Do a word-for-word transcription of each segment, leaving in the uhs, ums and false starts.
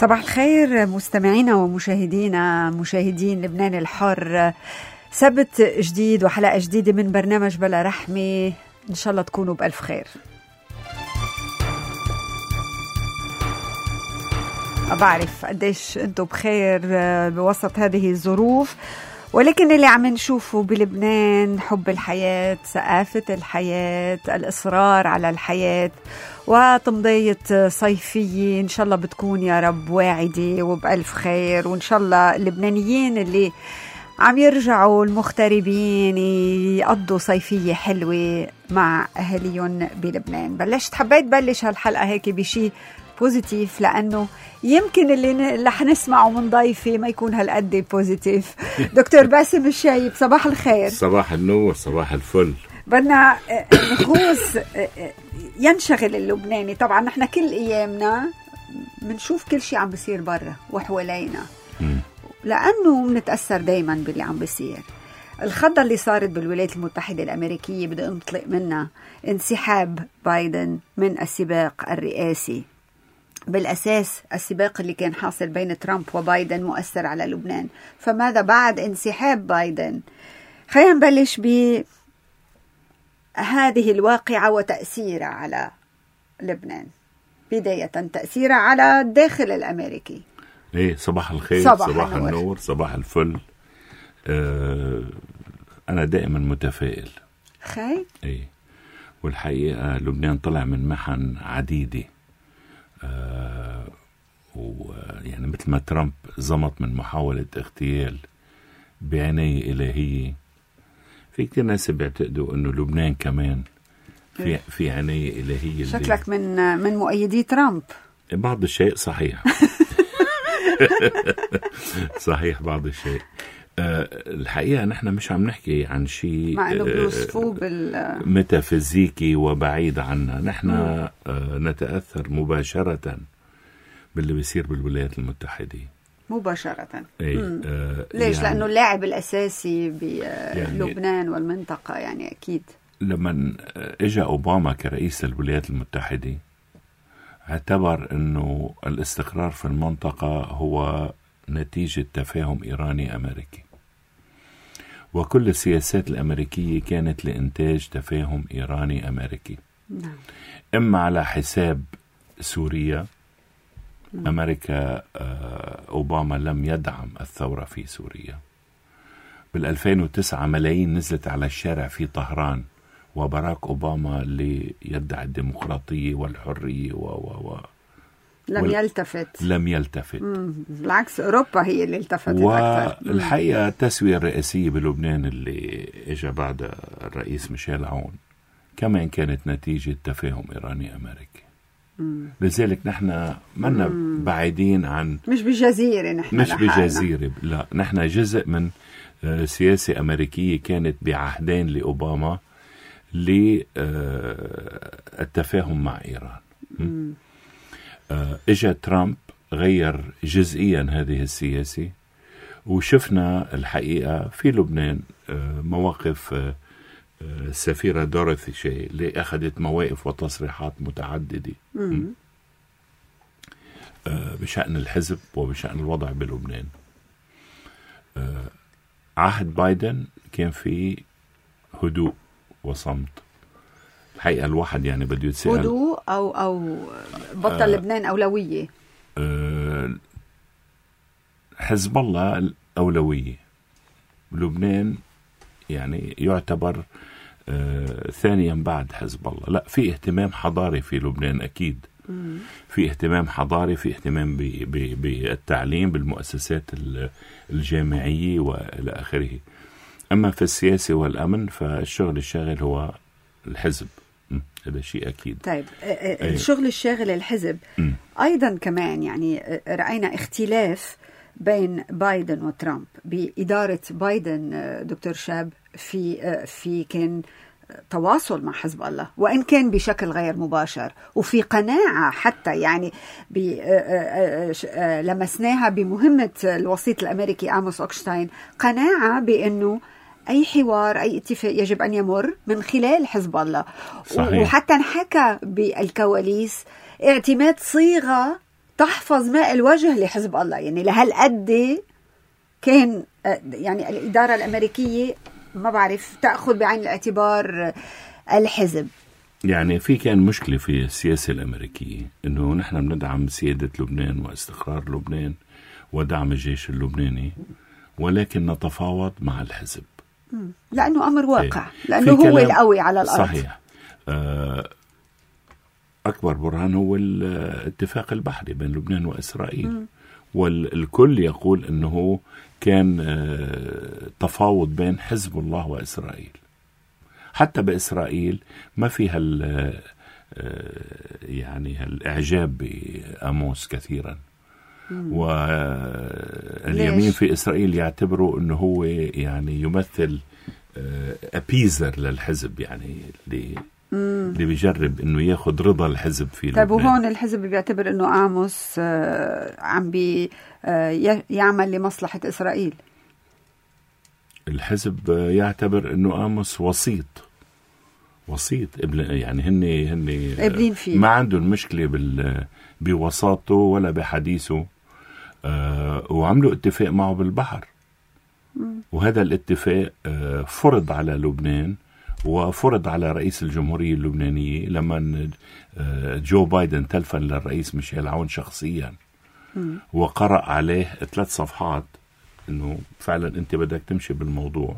صباح الخير مستمعينا ومشاهدينا، مشاهدين لبنان الحر. سبت جديد وحلقة جديدة من برنامج بلا رحمة، إن شاء الله تكونوا بألف خير. بعرف قديش أنتوا بخير بوسط هذه الظروف، ولكن اللي عم نشوفه بلبنان حب الحياة، ثقافة الحياة، الإصرار على الحياة، وتمضية صيفية إن شاء الله بتكون يا رب واعدة وبألف خير. وإن شاء الله اللبنانيين اللي عم يرجعوا المغتربين يقضوا صيفية حلوة مع أهليهم بلبنان. بلشت حبيت بلش هالحلقة هيك بشي بوزيتيف، لأنه يمكن اللي رح نسمعه من ضيفي ما يكون هالقد بوزيتيف. دكتور باسم الشايب، صباح الخير. صباح النور، صباح الفل. بدنا نغوص ينشغل اللبناني. طبعا نحن كل ايامنا بنشوف كل شيء عم بيصير برا وحوالينا، لانه بنتاثر دائما باللي عم بيصير. الخضه اللي صارت بالولايات المتحده الامريكيه بدي انطلق منها انسحاب بايدن من السباق الرئاسي. بالأساس السباق اللي كان حاصل بين ترامب وبايدن مؤثر على لبنان، فماذا بعد انسحاب بايدن؟ خلينا نبلش بهذه الواقعة وتأثيرها على لبنان. بداية تأثيرها على الداخل الأمريكي. ايه، صباح الخير، صباح, صباح النور. النور، صباح الفل. آه أنا دائما متفائل. خير. ايه، والحقيقة لبنان طلع من محن عديدة. آه ويعني مثل ما ترامب زمط من محاولة اغتيال بعناية إلهية، في كتير ناس بيعتقدوا إنه لبنان كمان في في عناية إلهية. شكلك من من مؤيدي ترامب. بعض الشيء صحيح. صحيح بعض الشيء. أه الحقيقة نحن مش عم نحكي عن شيء مع انه بيوصفوه بال ميتافيزيكي وبعيد عنا. نحن أه نتأثر مباشرة باللي بيصير بالولايات المتحدة مباشرة. أه ليش؟ يعني لأنه اللاعب الأساسي بلبنان يعني والمنطقة، يعني أكيد. لما اجى أوباما كرئيس الولايات المتحدة اعتبر أنه الاستقرار في المنطقة هو نتيجة تفاهم إيراني أمريكي، وكل السياسات الأمريكية كانت لإنتاج تفاهم إيراني أمريكي. نعم. إما على حساب سوريا. نعم. أمريكا أوباما لم يدعم الثورة في سوريا. بالألفين وتسعة ملايين نزلت على الشارع في طهران، وبراك أوباما اللي يدعي الديمقراطية والحرية و و و لم وال... يلتفت لم يلتفت مم. بالعكس أوروبا هي اللي التفتت أكثر. والحقيقة التسوية الرئاسية بلبنان اللي اجى بعد الرئيس ميشيل عون كمان كانت نتيجة تفاهم إيراني أمريكي. مم. لذلك نحن منا بعيدين عن مش بجزيرة، نحن مش بجزيرة، لا، نحن جزء من سياسة أمريكية كانت بعهدين لأوباما للتفاهم مع إيران. مم. اجى ترامب غير جزئيا هذه السياسة، وشفنا الحقيقة في لبنان مواقف السفيرة دوريثي شي اللي أخذت مواقف وتصريحات متعددة بشأن الحزب وبشأن الوضع بلبنان. عهد بايدن كان في هدوء وصمت. الحقيقة الواحد يعني بده يتسأل، هدوء أو أو بطل آه لبنان أولوية. آه حزب الله الأولوية. لبنان يعني يعتبر آه ثانيا بعد حزب الله. لا، في اهتمام حضاري في لبنان أكيد. مم. في اهتمام حضاري، في اهتمام بالتعليم، بالمؤسسات الجامعية وإلى آخره. أما في السياسة والأمن فالشغل الشاغل هو الحزب. هذا شيء أكيد. طيب، الشغل الشاغل الحزب. م. أيضا كمان يعني رأينا اختلاف بين بايدن وترامب بإدارة بايدن. دكتور شاب في في كان تواصل مع حزب الله، وإن كان بشكل غير مباشر، وفي قناعة حتى يعني لمسناها بمهمة الوسيط الأمريكي آموس أوكشتاين، قناعة بأنه أي حوار أي اتفاق يجب أن يمر من خلال حزب الله. صحيح. وحتى انحكى بالكواليس اعتماد صيغة تحفظ ماء الوجه لحزب الله. يعني لهالقد كان يعني الإدارة الأمريكية ما بعرف تأخذ بعين الاعتبار الحزب. يعني في كان مشكلة في السياسة الأمريكية إنه نحن بندعم سيادة لبنان واستقرار لبنان ودعم الجيش اللبناني، ولكن نتفاوض مع الحزب لأنه أمر واقع، لأنه هو القوي على الأرض. صحيح. أكبر برهان هو الاتفاق البحري بين لبنان وإسرائيل، م. والكل يقول أنه كان تفاوض بين حزب الله وإسرائيل. حتى بإسرائيل ما فيها يعني الإعجاب بآموس كثيرا، واليمين في إسرائيل يعتبروا أنه هو يعني يمثل أبيزر للحزب، يعني اللي اللي بيجرب انه ياخد رضا الحزب في لبنان. طيب وهون الحزب بيعتبر انه آموس عم بي يعمل لمصلحة إسرائيل. الحزب يعتبر انه آموس وسيط وسيط يعني هن هن قابلين فيه، ما عندهم مشكلة بال بوساطته ولا بحديثه، أه وعملوا اتفاق معه بالبحر، م. وهذا الاتفاق أه فرض على لبنان وفرض على رئيس الجمهورية اللبنانية لما جو بايدن تلفن للرئيس ميشيل عون شخصيا م. وقرأ عليه ثلاث صفحات انه فعلا انت بدك تمشي بالموضوع.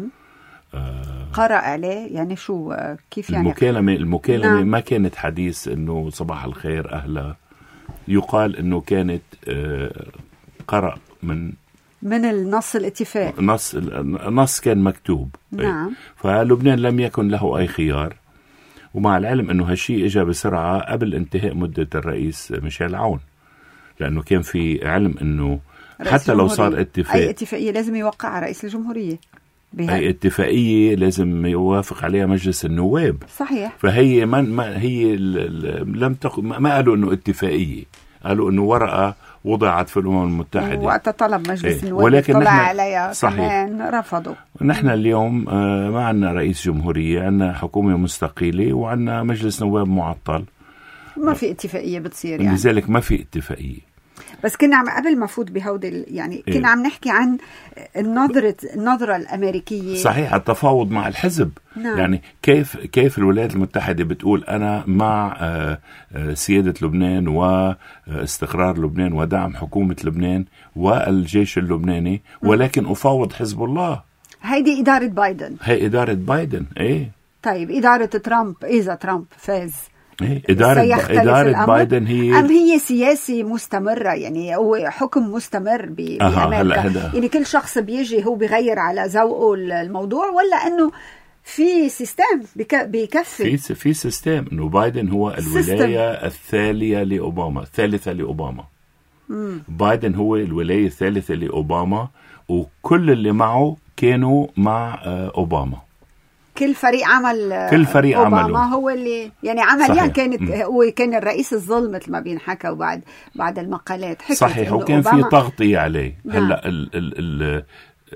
آه قرأ عليه يعني شو كيف يعني المكالمة المكالمة نعم. ما كانت حديث انه صباح الخير اهلا، يقال انه كانت آه قرأ من من النص الاتفاق، نص النص كان مكتوب. نعم. فلبنان لم يكن له أي خيار، ومع العلم أنه هالشيء إجا بسرعة قبل انتهاء مدة الرئيس ميشيل عون، لأنه كان في علم أنه حتى لو صار اتفاق، أي اتفاقية لازم يوقع رئيس الجمهورية بها. أي اتفاقية لازم يوافق عليها مجلس النواب. صحيح. فهي ما, ما هي لم تق... ما قالوا أنه اتفاقية، قالوا أنه ورقة وضعت في الأمم المتحدة وقت طلب مجلس النواب ولكن طلع عليها كمان رفضوا. نحن اليوم ما عندنا رئيس جمهورية، عندنا حكومة مستقلة وعندنا مجلس نواب معطل، ما في اتفاقية بتصير يعني. لذلك ما في اتفاقية. بس كنا عم قبل ما فوت بهودي يعني كنا إيه؟ عم نحكي عن النظرة النظرة الأمريكية. صحيح، التفاوض مع الحزب. نعم. يعني كيف كيف الولايات المتحدة بتقول أنا مع سيادة لبنان واستقرار لبنان ودعم حكومة لبنان والجيش اللبناني، ولكن أفاوض حزب الله. هيدي إدارة بايدن. هي إدارة بايدن. إيه. طيب إدارة ترامب إذا ترامب فاز إيه؟ إدارة, إدارة بايدن هي أم هي سياسي مستمرة، يعني هو حكم مستمر بأمريكا؟ يعني كل شخص بيجي هو بيغير على ذوقه الموضوع، ولا أنه في سيستم بيكفي؟ في في سيستم إنه بايدن هو الولاية الثالثة لأوباما، الثالثة لأوباما. مم. بايدن هو الولاية الثالثة لأوباما، وكل اللي معه كانوا مع أوباما. كل فريق عمل كل فريق أوباما عمله هو اللي يعني عمليا كانت م. هو كان الرئيس الظل مثل ما بينحكى، وبعد بعد المقالات حكت صحيح، وكان في تغطية عليه. نعم. هلا ال ال ال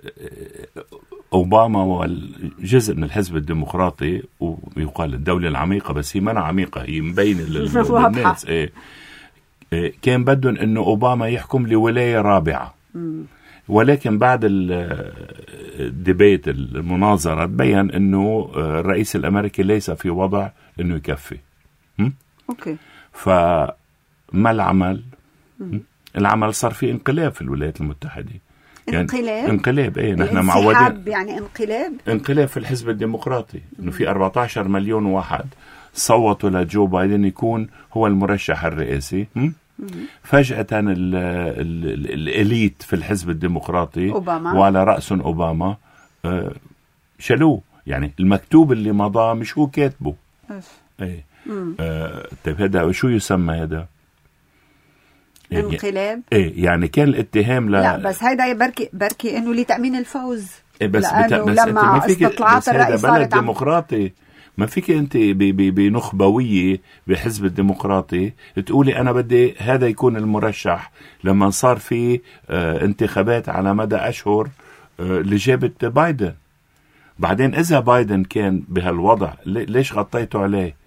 أوباما والجزء من الحزب الديمقراطي، ويقال الدولة العميقة، بس هي ما عميقة، هي مبينة للناس. إيه كان بدهم إنه أوباما يحكم لولاية رابعة. م. ولكن بعد الديبيت المناظرة تبين انه الرئيس الامريكي ليس في وضع انه يكفي. اوكي. فما العمل؟ م? العمل صار في انقلاب في الولايات المتحدة. يعني انقلاب؟ انقلاب. ايه نحن معودين يعني انقلاب انقلاب في الحزب الديمقراطي، انه في أربعة عشر مليون واحد صوتوا لجو بايدن يكون هو المرشح الرئاسي. م? فجأة ال ال الإليت في الحزب الديمقراطي أوباما. وعلى رأسهم أوباما آه شالوه. يعني المكتوب اللي مضى مش هو كاتبه. ايه آه طيب هذا شو يسمى هذا؟ يعني انقلاب. ايه يعني كان الاتهام لا, لا بس هيدا بركي بركي انه لتأمين الفوز. إيه بس, بس لما استطلعت الرئيس بلد ديمقراطي ما فيك انت بنخبويه بحزب الديمقراطي تقولي انا بدي هذا يكون المرشح، لما صار في اه انتخابات على مدى اشهر اه اللي جابت بايدن. بعدين اذا بايدن كان بهالوضع ليش غطيتوا عليه؟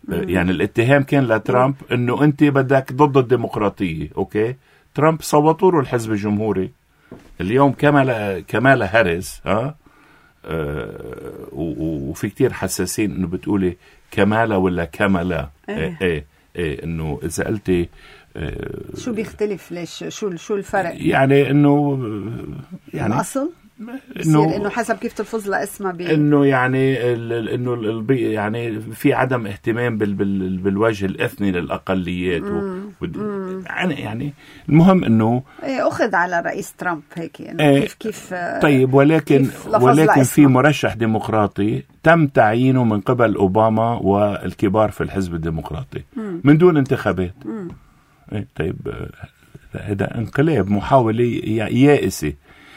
يعني الاتهام كان لترامب انه انت بدك ضد الديمقراطية. اوكي، ترامب صوتوا له الحزب الجمهوري. اليوم كمالا كمالا هاريس ها أه وفي كتير حساسين انه بتقولي كمالا ولا كمالا. ايه ايه, إيه انه اذا قلتي أه شو بيختلف؟ ليش؟ شو شو الفرق؟ يعني انه يعني الاصل انه انه حسب كيف تلفظ لها اسمها بي... انه يعني انه البي يعني في عدم اهتمام بال بال بالوجه الاثني للاقليات و... يعني يعني المهم انه ايه اخذ على رئيس ترامب هيك انه ايه كيف كيف طيب ولكن كيف ولكن في مرشح ديمقراطي تم تعيينه من قبل اوباما والكبار في الحزب الديمقراطي مم. من دون انتخابات. ايه طيب هذا انقلاب، محاولة يائسة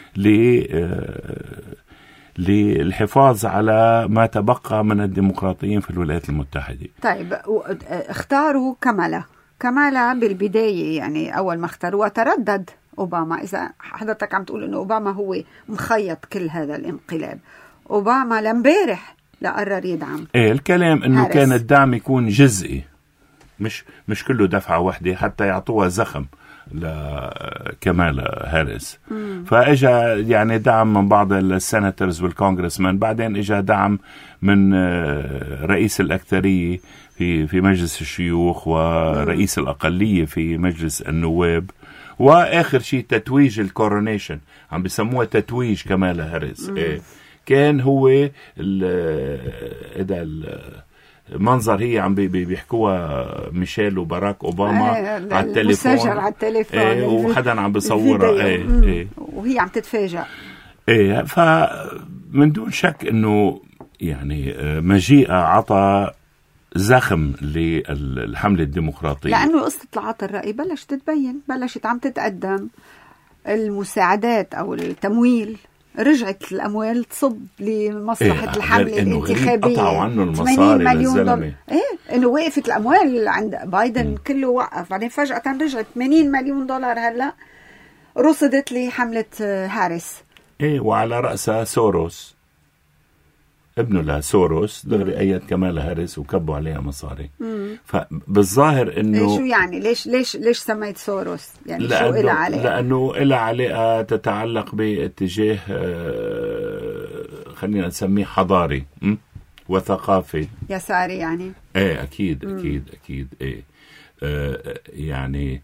للحفاظ على ما تبقى من الديمقراطيين في الولايات المتحدة. طيب اختاروا كمالا كمالا بالبداية، يعني أول ما اختاروها تردد أوباما. إذا حضرتك عم تقول إنه أوباما هو مخيط كل هذا الانقلاب، أوباما لمبارح لقرر يدعم. إيه الكلام إنه هارس. كان الدعم يكون جزئي، مش مش كله دفعة واحدة حتى يعطوها زخم لكمالا هاريس. فاجا يعني دعم من بعض السيناترز والكونغرسمان، بعدين اجا دعم من رئيس الأكثرية في في مجلس الشيوخ ورئيس الأقلية في مجلس النواب، واخر شيء تتويج الكورونيشن، عم بيسموها تتويج كمالا هاريس. إيه كان هو ال منظر هي عم بيحكوها ميشيل وباراك اوباما ايه على التليفون على التليفون ايه وحدا عم بيصورها ايه ايه وهي عم تتفاجأ. ايه فمن دون شك انه يعني مجيئة عطى زخم للحملة الديمقراطية، لانه قصة العطاء الرأي بلشت تتبين، بلشت عم تتقدم المساعدات او التمويل، رجعت الأموال تصب لمصلحة إيه الحملة الانتخابية. قطعوا عنه المصاري للزلمة. إيه إنه وقفت الأموال عند بايدن م. كله وقف، بعدين فجأة رجعت ثمانين مليون دولار هلأ رصدت لحملة هاريس. إيه وعلى رأسها سوروس، ابنه لا سوروس دغري أيد كمالا هاريس وكبوا عليها مصاري. مم. فبالظاهر إنه إيه شو يعني ليش ليش ليش سميت سوروس؟ يعني شو إلها علاقة؟ لأنه إلها علاقة تتعلق باتجاه خلينا نسميه حضاري وثقافي يساري يعني. إيه أكيد مم. أكيد أكيد إيه آه يعني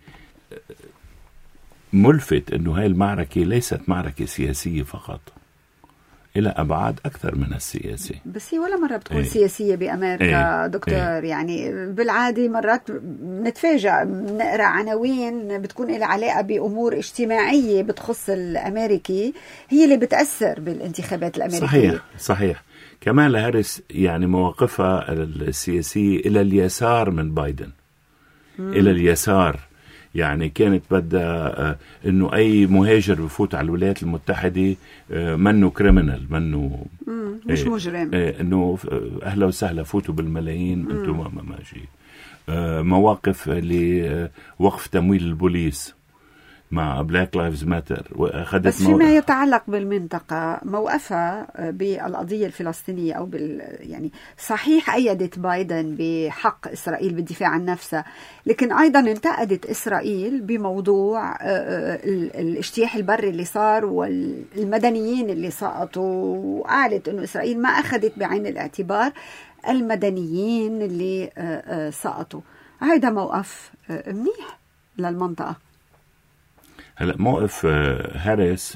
ملفت إنه هاي المعركة ليست معركة سياسية فقط، إلى أبعاد أكثر من السياسة. بس هي ولا مرة بتكون ايه. سياسية بأمريكا ايه. دكتور ايه. يعني بالعادة مرات نتفاجأ نقرأ عناوين بتكون لها علاقة بأمور اجتماعية بتخص الأمريكي هي اللي بتأثر بالانتخابات الأمريكية. صحيح صحيح. كمالا هاريس يعني مواقفها السياسية إلى اليسار من بايدن. مم. إلى اليسار، يعني كانت بدها انه اي مهاجر بفوت على الولايات المتحدة منه كريمنال، منه مش ايه مجرم، ايه انه اهلا وسهلا فوتوا بالملايين انتم ما ماشي. مواقف لوقف تمويل البوليس مع بلاك لايفز ماتر. بس فيما يتعلق بالمنطقة موقفها بالقضية الفلسطينية أو بال يعني صحيح أيدت بايدن بحق إسرائيل بالدفاع عن نفسها، لكن أيضا انتقدت إسرائيل بموضوع الاجتياح البري اللي صار والمدنيين اللي سقطوا، وقالت إنه إسرائيل ما أخذت بعين الاعتبار المدنيين اللي سقطوا. هذا موقف منيح للمنطقة. هلا موقف هاريس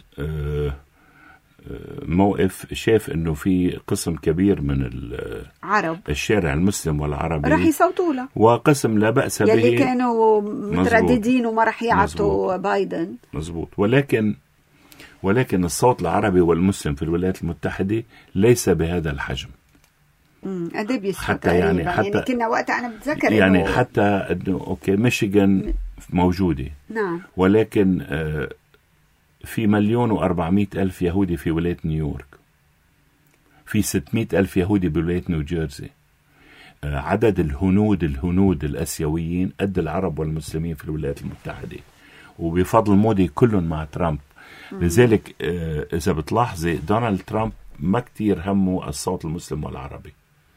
موقف شاف انه في قسم كبير من العرب الشارع المسلم والعربي رح يصوتوا له، وقسم لا بأس به يلي كانوا مترددين وما رح يعطوا بايدن. مزبوط. ولكن ولكن الصوت العربي والمسلم في الولايات المتحدة ليس بهذا الحجم. امم قد ايه حتى يعني, يعني حتى يعني كنا وقتها انا بتذكر يعني إنه حتى انه اوكي ميشيغان موجوده، نعم، ولكن آه في مليون وأربعمائة ألف يهودي في ولاية نيويورك، في ستمائة ألف يهودي بولاية نيوجيرسي. آه عدد الهنود الهنود الاسيويين قد العرب والمسلمين في الولايات المتحده، وبفضل مودي كلهم مع ترامب. مم. لذلك آه اذا بتلاحظي دونالد ترامب ما كتير همه الصوت المسلم والعربي،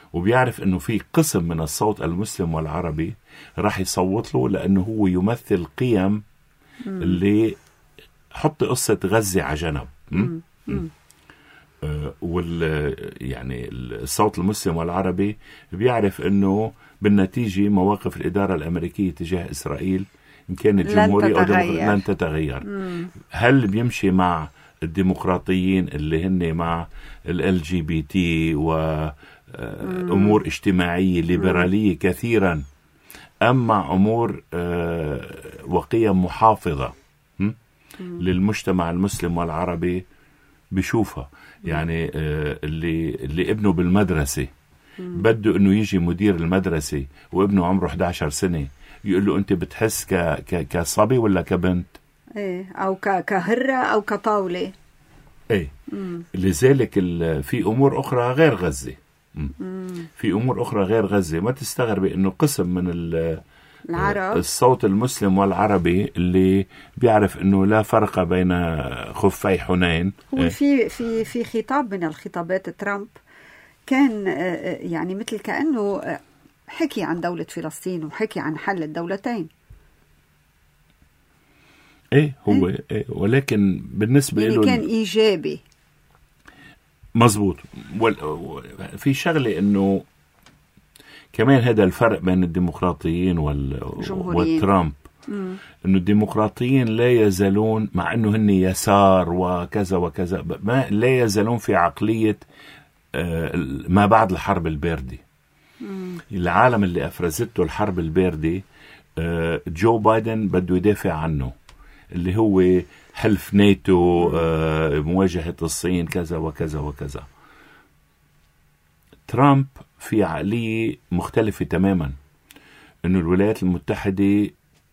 وبيعرف أنه في قسم من الصوت المسلم والعربي راح يصوت له لأنه هو يمثل قيم اللي حط قصة غزة على جنب. م? م? آه وال يعني الصوت المسلم والعربي بيعرف أنه بالنتيجة مواقف الإدارة الأمريكية تجاه إسرائيل إن كانت جمهورية أو ديمقراطية لن تتغير. مم. هل بيمشي مع الديمقراطيين اللي هن مع ال جي بي تي وأمور اجتماعية ليبرالية كثيرا، أم مع أمور وقيم محافظة للمجتمع المسلم والعربي بشوفها؟ يعني اللي اللي ابنه بالمدرسة بده إنه يجي مدير المدرسة وابنه عمره إحدى عشرة سنة، يقول له أنت بتحس ك ك كصبي ولا كبنت؟ إيه، أو ك كهرة أو كطاولة. إيه. مم. لذلك في أمور أخرى غير غزة. مم. في أمور أخرى غير غزة ما تستغربي إنه قسم من العرب الصوت المسلم والعربي اللي بيعرف إنه لا فرق بين خفي حنين. هو إيه؟ في في في خطاب من الخطابات ترامب كان يعني مثل كأنه حكي عن دولة فلسطين وحكي عن حل الدولتين. ايه هو إيه؟ إيه ولكن بالنسبة يعني له كان إيجابي. مزبوط. في شغلة إنه كمان هذا الفرق بين الديمقراطيين وال... والترامب، إنه الديمقراطيين لا يزالون مع إنه هن يسار وكذا وكذا ما لا يزالون في عقلية ما بعد الحرب الباردة. العالم اللي أفرزته الحرب الباردة جو بايدن بده يدافع عنه، اللي هو حلف ناتو، مواجهة الصين كذا وكذا وكذا. ترامب في عقلية مختلفة تماما، إنه الولايات المتحدة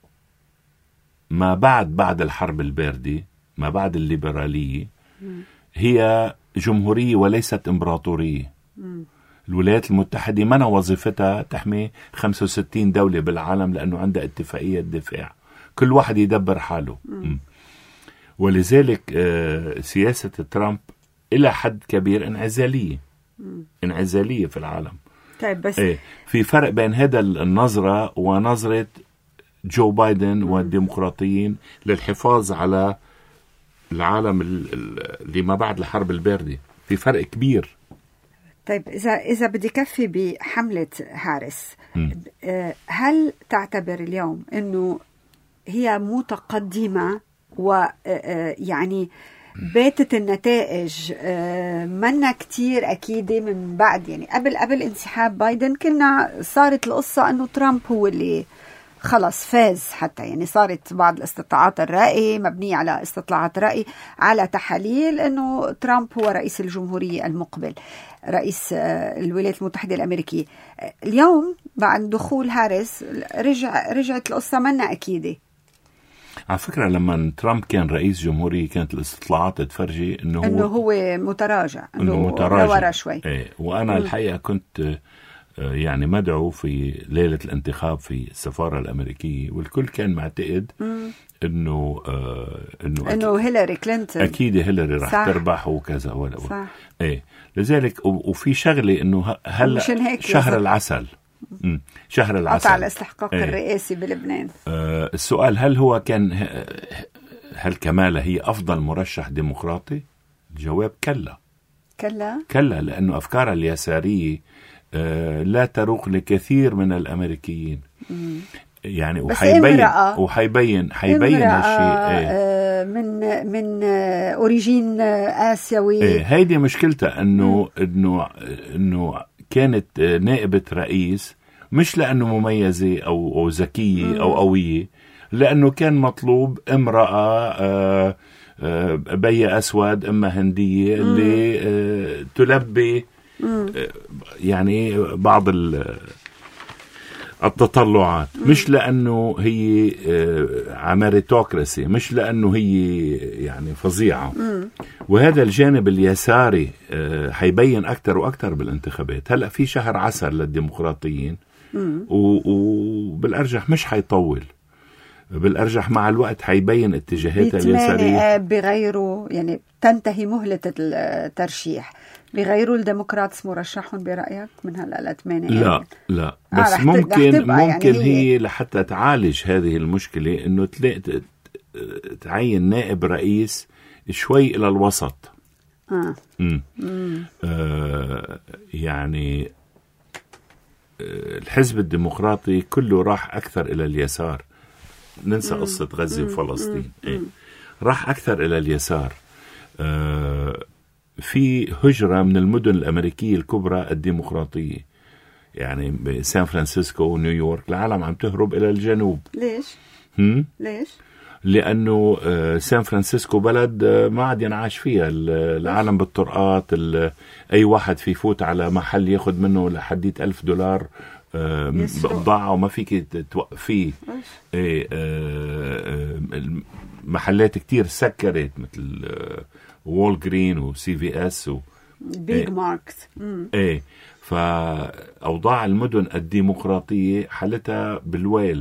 ما بعد بعد الحرب الباردة ما بعد الليبرالية هي جمهورية وليست إمبراطورية. الولايات المتحدة ما وظيفتها تحمي خمسة وستين دولة بالعالم لأنه عندها اتفاقية دفاع، كل واحد يدبر حاله. م. ولذلك سياسة ترامب إلى حد كبير انعزالية. م. انعزالية في العالم. طيب بس إيه في فرق بين هذا النظرة ونظرة جو بايدن م. والديمقراطيين للحفاظ على العالم اللي ما بعد الحرب الباردة، في فرق كبير. طيب إذا إذا بدي كفي بحملة هاريس، هل تعتبر اليوم إنه هي متقدمة ويعني باتت النتائج منا كتير أكيدة من بعد؟ يعني قبل قبل انسحاب بايدن كنا صارت القصة إنه ترامب هو اللي خلص فاز، حتى يعني صارت بعض الاستطلاعات الرأي مبنية على استطلاعات رأي على تحاليل إنه ترامب هو رئيس الجمهورية المقبل، رئيس الولايات المتحدة الأمريكية. اليوم بعد دخول هاريس رجع رجعت القصة منا أكيدة. على فكرة لما ترامب كان رئيس جمهورية كانت الاستطلاعات تفرجي إنه هو إنه هو متراجع، إنه متراجع ورا شوي. إيه. وأنا م. الحقيقة كنت يعني مدعو في ليلة الانتخاب في السفارة الأمريكية، والكل كان معتقد م. إنه آه إنه إنه هيلاري كلينتون أكيد هيلاري راح تربح وكذا ولا صح. إيه لذلك وفي شغلة إنه هلا شهر يزل. العسل م. شهر العسل قطع الاستحقاق إيه. الرئاسي بلبنان. آه السؤال هل هو كان هل كمالة هي أفضل مرشح ديمقراطي؟ الجواب كلا كلا كلا لأنه أفكارها اليسارية آه لا تروق لكثير من الأمريكيين. مم. يعني وحيبين وحيبين حيبين هالشيء ايه. من من اوريجين اسيوي ايه. هيدي مشكلتها انه انه انه كانت نائبة رئيس مش لانه مميزة او او ذكية او قوية، لانه كان مطلوب امرأة آه آه بي اسود اما هندية اللي آه تلبي آه يعني بعض التطلعات، مش لأنه هي عماريتوكراسي، مش لأنه هي يعني فظيعة. وهذا الجانب اليساري حيبين أكتر وأكتر بالانتخابات. هلأ في شهر عسل للديمقراطيين وبالأرجح مش حيطول، بالأرجح مع الوقت حيبين اتجاهاتها اليسارية بغيره، يعني تنتهي مهلة الترشيح بغيروا الديمقراطس مرشحهم برأيك من هلا لثمانية؟ لا لا بس آه ممكن ممكن يعني هي, هي لحتى تعالج هذه المشكلة إنه تلاقي تعين نائب رئيس شوي إلى الوسط. آه. مم. آه يعني الحزب الديمقراطي كله راح أكثر إلى اليسار. ننسى مم. قصة غزة مم. وفلسطين. مم. إيه. راح أكثر إلى اليسار. آه في هجرة من المدن الأمريكية الكبرى الديمقراطية، يعني سان فرانسيسكو ونيويورك، العالم عم تهرب إلى الجنوب. ليش؟ هم؟ ليش؟ لأنه سان فرانسيسكو بلد ما عاد ينعاش فيها، العالم بالطرقات، أي واحد في يفوت على محل ياخد منه لحديت ألف دولار بضاعة وما فيك توقفيه. ايه محلات كتير سكرت مثل وول جرين وسي في اس و بيج ماركت. ايه فأوضاع المدن الديمقراطية حالتها بالويل.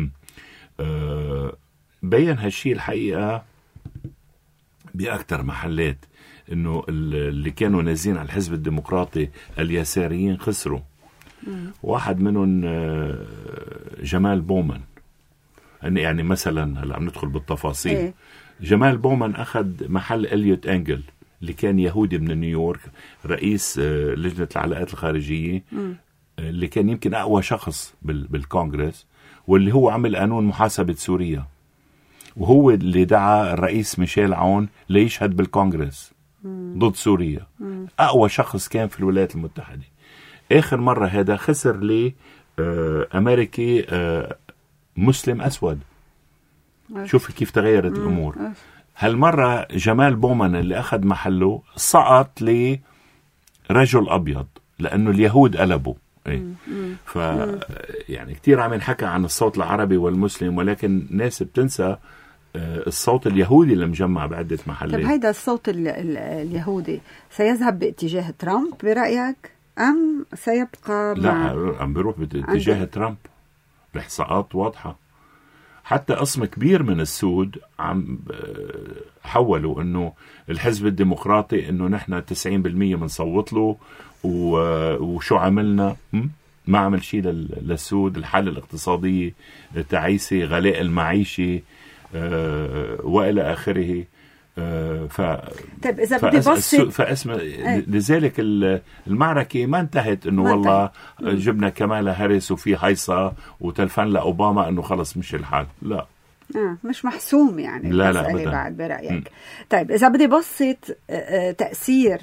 أه بيّن هالشي الحقيقة بأكتر محلات، إنه اللي كانوا نازلين على الحزب الديمقراطي اليساريين خسروا. مم. واحد منهم جمال بومان، يعني مثلا هلا عم ندخل بالتفاصيل. إيه؟ جمال بومان أخذ محل إليوت أنجل اللي كان يهودي من نيويورك، رئيس لجنة العلاقات الخارجية. مم. اللي كان يمكن أقوى شخص بالكونغرس، واللي هو عمل قانون محاسبة سوريا، وهو اللي دعا الرئيس ميشيل عون ليشهد بالكونغرس مم. ضد سوريا. مم. أقوى شخص كان في الولايات المتحدة. آخر مرة هذا خسر لي آه أمريكي آه مسلم أسود. أه. شوف كيف تغيرت مم. الأمور. أه. هالمرة جمال بومان اللي أخذ محله سقط لرجل أبيض، لأنه اليهود قلبوا. إيه. ف يعني كتير عم ينحكى عن الصوت العربي والمسلم، ولكن ناس بتنسى الصوت اليهودي اللي مجمع بعدة محلات. طيب هيدا الصوت ال ال اليهودي سيذهب باتجاه ترامب برأيك أم سيبقى؟ لا عم بيروح باتجاه عندي. ترامب. الإحصاءات واضحة. حتى قسم كبير من السود عم حولوا إنه الحزب الديمقراطي إنه نحن تسعين بالمية بنصوت له، وشو عملنا؟ ما عمل شيء للسود. الحالة الاقتصادية تعيسة، غلاء المعيشة أه وإلى آخره. أه ف طيب إذا بدي بس فاسم لذلك المعركة ما انتهت إنه والله جبنا كمالا هاريس وفي هيصة وتلفن لأوباما إنه خلص مش الحال. لا آه مش محسوم يعني. لا لا أبدا. بعد برأيك م. طيب إذا بدي بسط تأثير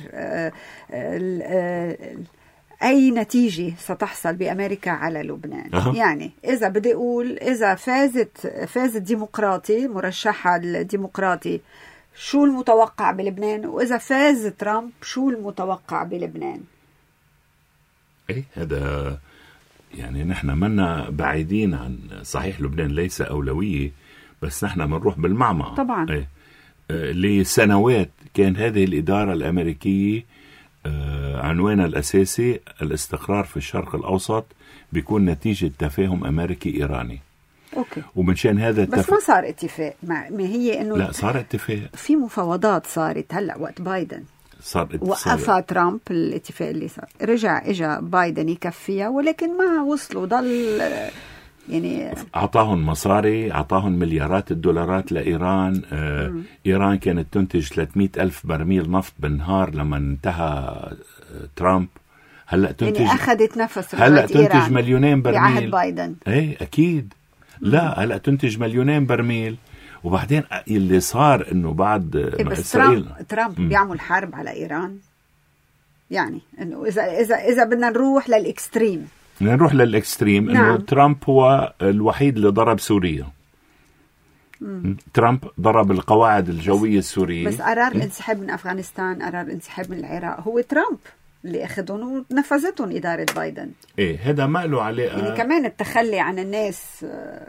أي نتيجة ستحصل بأمريكا على لبنان. أه. يعني إذا بدي أقول إذا فازت فاز الديمقراطي مرشحها الديمقراطي، شو المتوقع بلبنان؟ وإذا فاز ترامب شو المتوقع بلبنان؟ إيه هذا يعني نحن منا بعيدين عن صحيح لبنان ليس أولوية، بس نحن منروح بالمعمعة طبعا. إيه آه لسنوات كان هذه الإدارة الأمريكية آه عنوانها الأساسي الاستقرار في الشرق الأوسط بيكون نتيجة تفاهم أمريكي إيراني. أوكي. ومنشان هذا بس التف... ما صار اتفاق. ما هي إنه لا صار اتفاق. في مفاوضات صارت هلأ وقت بايدن صار وقفها ترامب الاتفاق اللي صار، رجع إجا بايدن يكفيها ولكن ما وصلوا. ضل يعني أعطاهم مصاري، أعطاهم مليارات الدولارات لإيران. آه إيران كانت تنتج ثلاثمئة ألف برميل نفط بالنهار لما انتهى ترامب. هلأ تنتج يعني أخذت نفس. هلأ تنتج مليونين برميل بعهد بايدن. إيه أكيد. لا هلأ تنتج مليونين برميل. وبعدين اللي صار إنه بعد إيه ما إسرائيل ترامب, ترامب بيعمل حرب على إيران. يعني إنه إذا إذا إذا بدنا نروح للإكستريم نروح للإكستريم. نعم. إنه ترامب هو الوحيد اللي ضرب سوريا. مم. ترامب ضرب القواعد الجوية السورية. بس قرار الانسحاب من أفغانستان، قرار الانسحاب من العراق، هو ترامب اللي أخذهم ونفذتهم إدارة بايدن. إيه هذا ما له علاقة. يعني كمان التخلي عن الناس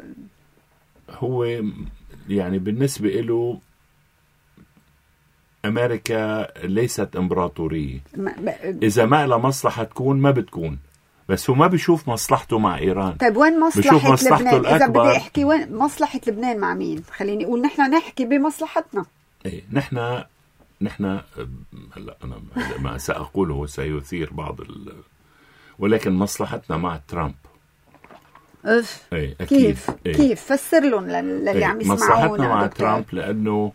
هو يعني بالنسبة له أمريكا ليست إمبراطورية. إذا ما لها مصلحة تكون ما بتكون، بس هو ما بيشوف مصلحته مع إيران. طيب وين مصلحة لبنان؟ إذا بدي أحكي وين مصلحة لبنان مع مين؟ خليني أقول نحن نحكي بمصلحتنا. إيه نحن نحن هلا أنا ما سأقوله سيثير بعض ال... ولكن مصلحتنا مع ترامب. أف. أي أكيد. كيف أي. كيف فسر لهم للي عم يسمعونا. مصلحتنا مع دكتور. ترامب لأنه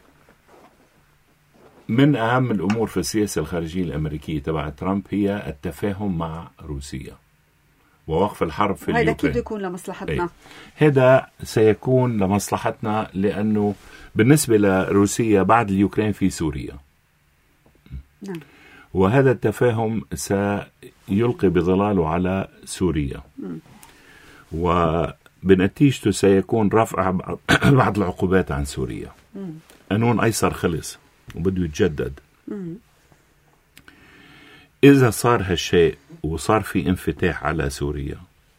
من أهم الأمور في السياسة الخارجية الأمريكية تبع ترامب هي التفاهم مع روسيا ووقف الحرب في هذا اليوكرين. كيف يكون لمصلحتنا؟ أي. هذا سيكون لمصلحتنا لأنه بالنسبة لروسيا بعد اليوكرين في سوريا. نعم. وهذا التفاهم سيلقي بظلاله على سوريا. م. وبنتيجته سيكون رفع بعض العقوبات عن سوريا. م. قانون أيسر خلص وبده يتجدد. م. إذا صار هالشيء وصار في انفتاح على سوريا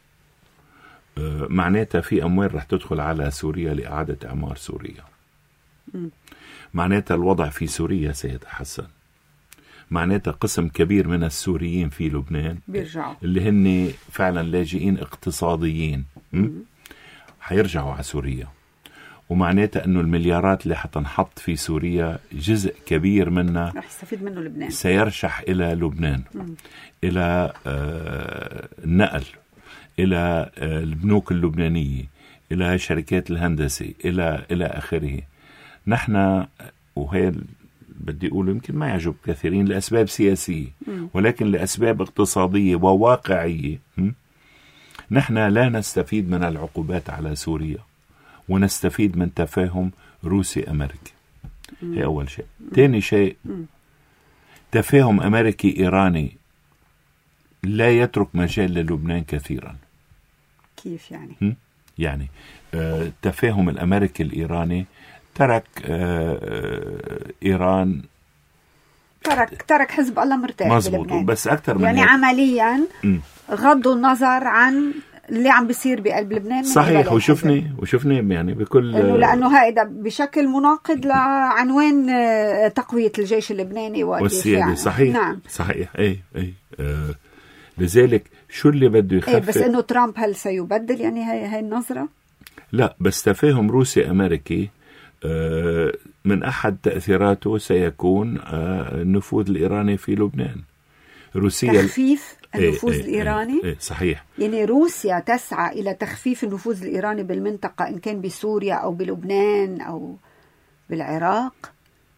معناتها في أموال رح تدخل على سوريا لإعادة إعمار سوريا. م. معناتها الوضع في سوريا سيتحسن. معناتها قسم كبير من السوريين في لبنان بيرجعوا. اللي هن فعلا لاجئين اقتصاديين حيرجعوا على سوريا. ومعناتها أنه المليارات اللي حتنحط في سوريا جزء كبير منها رح يستفيد منه لبنان، سيرشح إلى لبنان. م. إلى آه النقل، إلى آه البنوك اللبنانية، إلى شركات الهندسة، إلى إلى آخره. نحن وهي بدي أقول يمكن ما يعجب كثيرين لأسباب سياسية، م. ولكن لأسباب اقتصادية وواقعية م. نحن لا نستفيد من العقوبات على سوريا ونستفيد من تفاهم روسي أمريكي. م. هي أول شيء. ثاني شيء م. تفاهم أمريكي إيراني لا يترك مجال للبنان كثيرا. كيف يعني؟ م. يعني آه التفاهم الأمريكي الإيراني ترك آه إيران ترك ترك حزب الله مرتاح مزبوط. بس أكثر من يعني هيك. عمليا م. غضوا النظر عن اللي عم بيصير بقلب لبنان. صحيح. وشفني وشفني يعني بكل إنه لأنه هذا بشكل مناقض لعنوان تقوية الجيش اللبناني والسيادة. يعني. صحيح. نعم. صحيح. أي أي آه. لذلك شو اللي بده يخفف؟ إيه بس إنه ترامب هل سيبدل يعني هاي هاي النظرة؟ لا، بس تفاهم روسي أمريكي آه من أحد تأثيراته سيكون آه النفوذ الإيراني في لبنان. روسيا تخفيف النفوذ ايه الإيراني. ايه ايه صحيح. يعني روسيا تسعى إلى تخفيف النفوذ الإيراني بالمنطقة إن كان بسوريا أو بلبنان أو بالعراق.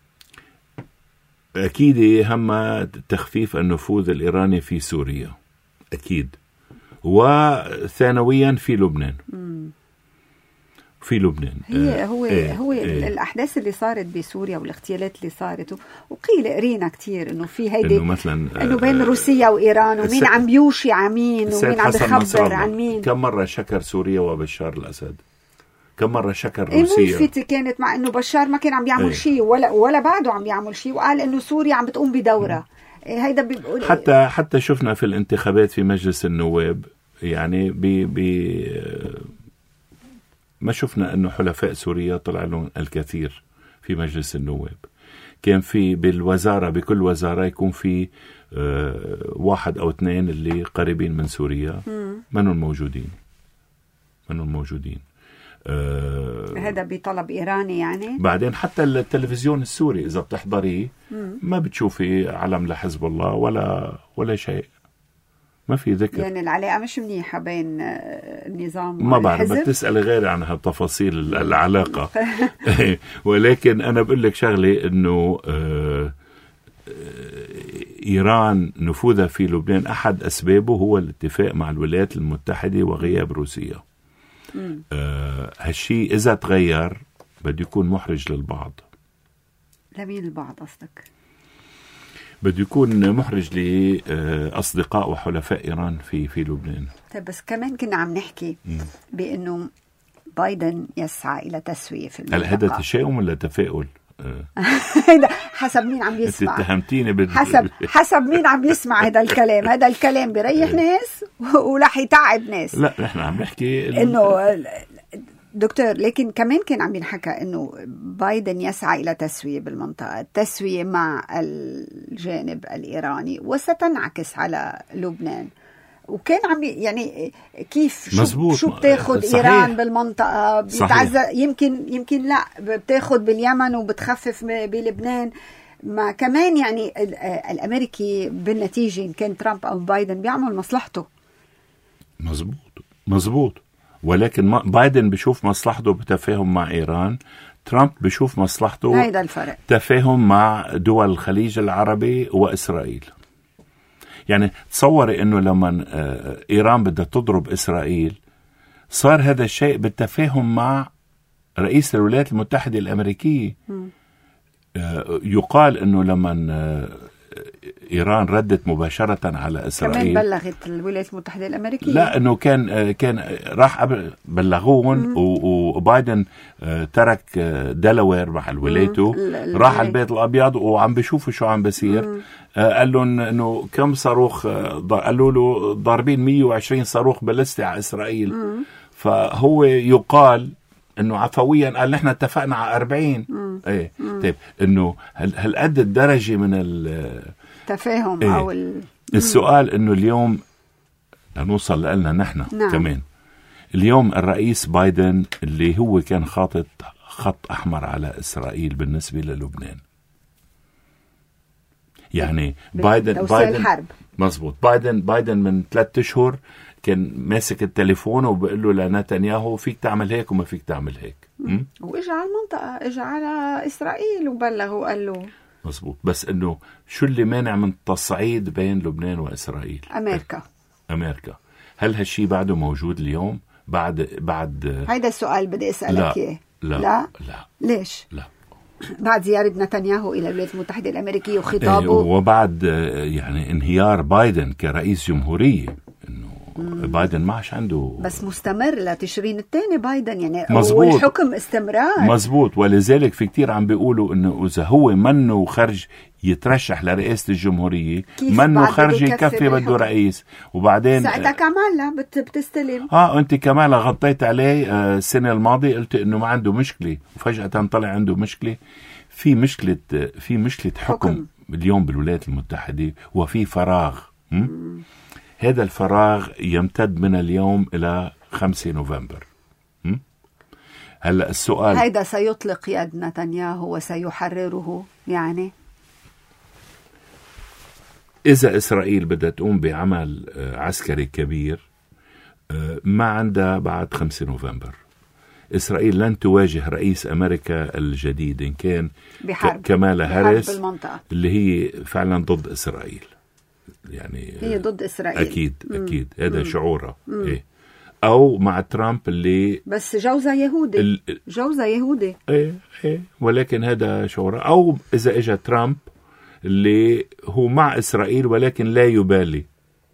أكيد هم تخفيف النفوذ الإيراني في سوريا أكيد، وثانويا في لبنان. م. في لبنان هي هو ايه هو ايه الاحداث اللي صارت بسوريا والاغتيالات اللي صارت، وقيل قرينا كتير انه في هيدي انه مثلا انه بين روسيا وايران ومين عم بيوشي على مين ومين عم بخبر عن مين. كم مره شكر سوريا وبشار الاسد، كم مره شكر إيه روسيا. ملفتة كانت مع انه بشار ما كان عم بيعمل ايه شيء ولا ولا بعده عم بيعمل شيء، وقال انه سوريا عم بتقوم بدوره. إيه هيدا بيقول حتى حتى شفنا في الانتخابات في مجلس النواب يعني بي بي ما شفنا أنه حلفاء سوريا طلع لهم الكثير في مجلس النواب. كان في بالوزارة بكل وزارة يكون في آه واحد أو اثنين اللي قريبين من سوريا منهم موجودين منهم موجودين آه هذا بطلب إيراني يعني. بعدين حتى التلفزيون السوري إذا بتحضريه ما بتشوفي علم لحزب الله ولا ولا شيء، ما في ذكر. يعني العلاقة مش منيحة بين النظام ما بعرف، بتسأل غير عن هالتفاصيل العلاقة. ولكن أنا بقول لك شغلة إنه إيران نفوذها في لبنان أحد أسبابه هو الاتفاق مع الولايات المتحدة وغياب روسيا. هالشيء إذا تغير بده يكون محرج للبعض. لمين البعض قصدك؟ بده يكون محرج لأصدقاء وحلفاء إيران في في لبنان. طيب بس كمان كنا عم نحكي م. بأنه بايدن يسعى إلى تسوية في المنطقة. هل هذا تشاؤم ولا تفاؤل؟ حسب مين عم يسمع. اتهمتيني بال... حسب حسب مين عم يسمع هذا الكلام. هذا الكلام بيريح ناس ورح يتعب ناس. لا نحن عم نحكي ال... إنه دكتور، لكن كمان كان عم ينحكى انه بايدن يسعى الى تسوية بالمنطقة، التسوية مع الجانب الايراني وستنعكس على لبنان. وكان عم يعني كيف شو, شو بتاخد ايران بالمنطقة بتعزز، يمكن يمكن لا بتاخد باليمن وبتخفف بلبنان. ما كمان يعني الأمريكي بالنتيجة إن كان ترامب أو بايدن بيعمل مصلحته. مزبوط مزبوط، ولكن بايدن بيشوف مصلحته بتفاهم مع إيران، ترامب بيشوف مصلحته هيدا الفرق، تفاهم مع دول الخليج العربي وإسرائيل. يعني تصوري إنه لما إيران بدها تضرب إسرائيل صار هذا الشيء بالتفاهم مع رئيس الولايات المتحدة الأمريكية. م. يقال إنه لما إيران ردت مباشرة على إسرائيل كمان بلغت الولايات المتحدة الأمريكية. لا إنه كان كان راح بلغون، وبايدن ترك دلاوير مع ولايته، راح على البيت الأبيض وعم بيشوفوا شو عم بيصير. قال لهم إنه كم صاروخ، قالوا له ضاربين مية وعشرين صاروخ باليستي على إسرائيل. م. فهو يقال انه عفويا قال نحن اتفقنا على أربعين. ايه طيب انه هل قد الدرجه من التفاهم ايه؟ او ال... السؤال انه اليوم لنوصل لنا نحن. نعم. كمان اليوم الرئيس بايدن اللي هو كان خاطط خط احمر على اسرائيل بالنسبه للبنان، يعني بايدن بايدن الحرب. مزبوط. بايدن بايدن من ثلاثة اشهر كان ماسك التليفون وبقول له لنتنياهو فيك تعمل هيك وما فيك تعمل هيك. واجا على المنطقة، اجا على إسرائيل وبلغ وقال له مزبوط. بس انه شو اللي مانع من تصعيد بين لبنان وإسرائيل؟ أمريكا. أمريكا. هل هالشي بعده موجود اليوم؟ بعد بعد هيدا السؤال بدي أسألك إياه. لا. لا لا ليش؟ لا بعد زيارة نتنياهو إلى الولايات المتحدة الأمريكية وخطابه. ايه وبعد يعني انهيار بايدن كرئيس جمهورية، انه بايدن ما عادش عنده بس مستمر لتشرين الثاني بايدن يعني. مزبوط. والحكم استمرار. مزبوط. ولذلك في كتير عم بيقولوا انه اذا هو منه خرج يترشح لرئاسة الجمهورية، منه خرج يكفي بده رئيس. وبعدين ساعتها كمال بت بتستلم. اه انت كمال غطيت عليه آه السنة الماضية، قلت انه ما عنده مشكلة، وفجأة طلع عنده مشكلة. في مشكلة في مشكلة حكم, حكم. اليوم بالولايات المتحدة، وفي فراغ. م? هذا الفراغ يمتد من اليوم إلى خمسة نوفمبر. م? هلأ السؤال، هيدا سيطلق يد نتنياهو وسيحرره يعني؟ إذا إسرائيل بدها تقوم بعمل عسكري كبير ما عندها بعد خمسة نوفمبر. إسرائيل لن تواجه رئيس أمريكا الجديد إن كان بحرب. كمالا هاريس بالمنطقة. اللي هي فعلا ضد إسرائيل، يعني هي ضد إسرائيل. أكيد أكيد هذا شعورها. إيه. أو مع ترامب اللي بس جوزها يهودي. ال... جوزها يهودي. إيه إيه ولكن هذا شعورها. أو إذا إجا ترامب اللي هو مع إسرائيل ولكن لا يبالي.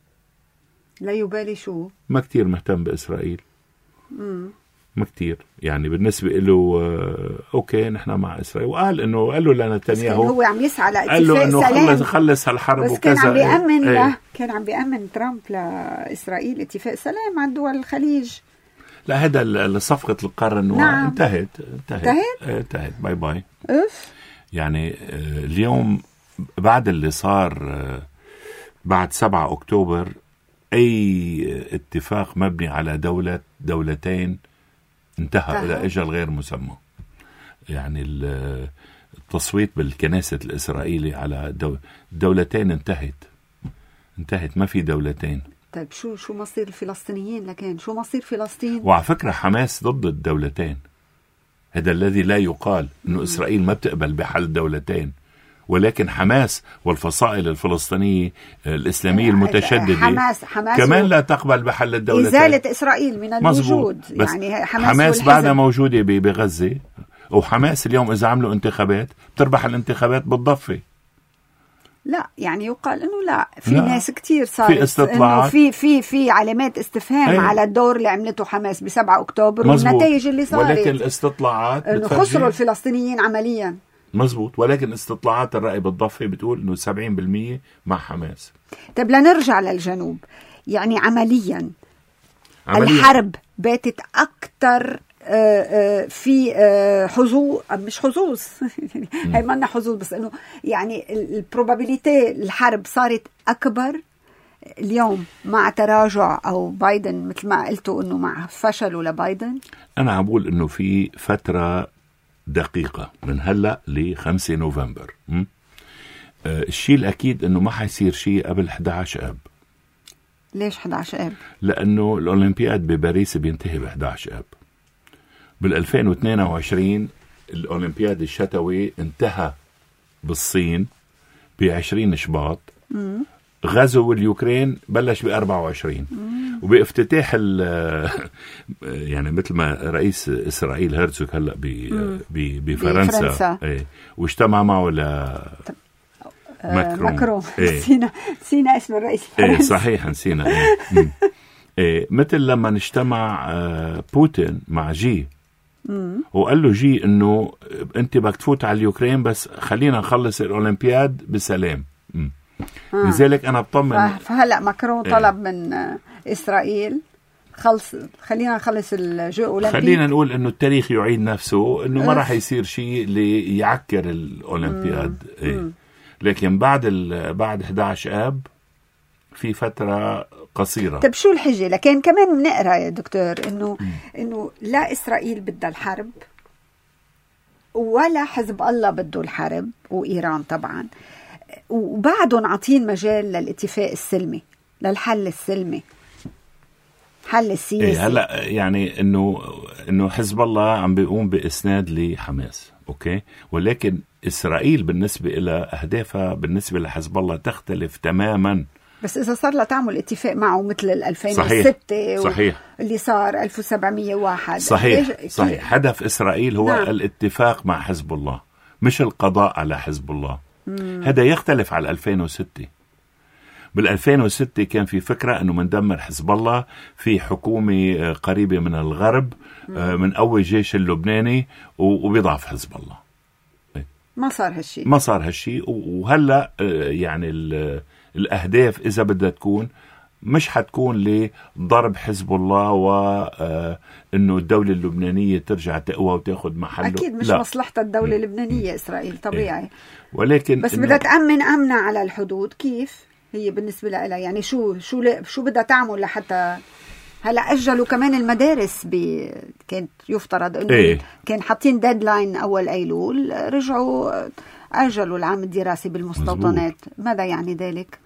لا يبالي شو؟ ما كتير مهتم بإسرائيل. مم. ما كتير يعني بالنسبة له. آه أوكي نحن مع إسرائيل، وقال إنه قال له لنتنياهو هو عم يسعى لاتفاق قال له إنه سلام. خلص خلص هالحرب بس وكذا. كان عم بيأمن ايه. له كان عم بيأمن ترامب لإسرائيل اتفاق سلام مع دول الخليج. لا هذا صفقة القرن. نعم. انتهت انتهت انتهت, انتهت. باي باي. أف. يعني اليوم بعد اللي صار بعد سبعة أكتوبر، أي اتفاق مبني على دولة دولتين انتهى إلى أجل غير مسمى. يعني التصويت بالكنيسة الإسرائيلي على دولتين انتهت انتهت ما في دولتين. طيب شو شو مصير الفلسطينيين؟ لكن شو مصير فلسطين؟ وعلى فكرة حماس ضد الدولتين. هذا الذي لا يقال، إنه إسرائيل ما بتقبل بحل دولتين، ولكن حماس والفصائل الفلسطينية الإسلامية المتشددة حماس حماس كمان لا تقبل بحل الدولتين، إزالة إسرائيل من الوجود. بس يعني حماس, حماس بعدها موجودة بغزة، وحماس اليوم إذا عملوا انتخابات بتربح الانتخابات بالضفة. لا يعني يقال انه لا في لا. ناس كتير صارت في استطلاعات، في في في علامات استفهام أيه. على الدور اللي عملته حماس بسبعة أكتوبر والنتائج اللي صارت، ولكن الاستطلاعات انه خسروا الفلسطينيين عمليا. مزبوط، ولكن استطلاعات الرأي بالضفة بتقول انه سبعين بالمية مع حماس. طيب لنرجع للجنوب، يعني عمليا, عملياً الحرب باتت أكتر في حظوظ مش حظوظ هي ما لنا حظوظ، بس انه يعني البروبابيليتي الحرب صارت اكبر اليوم مع تراجع او بايدن مثل ما قلتوا انه مع فشله لبايدن. انا عم بقول انه في فتره دقيقه من هلا ل خمسة نوفمبر م? الشيء الأكيد أنه ما حيصير شيء قبل إحدى عشر آب. ليش إحدى عشر آب؟ لأنه الأولمبياد بباريس بينتهي بإحدى عشر آب. بالألفين واثنين وعشرين الأولمبياد الشتوي انتهى بالصين بعشرين شباط. مم. غزو اليوكرين بلش بأربعة وعشرين. وبافتتاح يعني مثل ما رئيس إسرائيل هرتزوغ هلأ بفرنسا، بفرنسا. ايه واجتمع معه ل ماكرون, ماكرون. ايه. نسينا نسينا اسم الرئيس ايه صحيح نسينا. ايه. ايه مثل لما نجتمع بوتين مع جي مم. وقال له جي انه انت بدك تفوت على اليوكرين بس خلينا نخلص الأولمبياد بسلام. مم. آه. لذلك أنا بطمن. فهلأ ماكرون طلب ايه. من إسرائيل خلص خلينا نخلص الجو الأولمبي. خلينا نقول إنه التاريخ يعيد نفسه، إنه ما راح يصير شيء ليعكر الأولمبياد. إيه. لكن بعد بعد إحدى عشر آب في فترة قصيرة. طب شو الحجة؟ لكن كمان بنقرأ يا دكتور إنه م. إنه لا إسرائيل بدها الحرب ولا حزب الله بده الحرب، وإيران طبعا، وبعدهم عاطين مجال للاتفاق السلمي، للحل السلمي، حل السياسي. إيه هلا يعني انه انه حزب الله عم بيقوم باسناد لحماس، اوكي، ولكن اسرائيل بالنسبه إلى اهدافها بالنسبه لحزب الله تختلف تماما. بس اذا صار لها تعمل اتفاق معه مثل ألفين وستة صحيح. صحيح. اللي صار ألف وسبعمية وواحد. صحيح صحيح. هدف اسرائيل هو نعم. الاتفاق مع حزب الله مش القضاء على حزب الله. مم. هذا يختلف على ألفين وستة. بالألفين وستة كان في فكرة أنه مندمر حزب الله في حكومة قريبة من الغرب، من أول جيش اللبناني وبيضعف حزب الله. ما صار هالشي ما صار هالشي وهلأ يعني الأهداف إذا بدها تكون مش حتكون لضرب حزب الله وأنه الدولة اللبنانية ترجع تقوى وتأخذ محله. أكيد مش لا. مصلحة الدولة اللبنانية إسرائيل طبيعي. إيه. ولكن بس بدها تأمن أمنها على الحدود. كيف هي بالنسبة لها؟ يعني شو شو شو بدها تعمل لحتى هلا أجلوا كمان المدارس ب... كانت يفترض إنه إيه؟ كان حاطين ديدلاين أول أيلول، رجعوا أجلوا العام الدراسي بالمستوطنات. مزبوط. ماذا يعني ذلك؟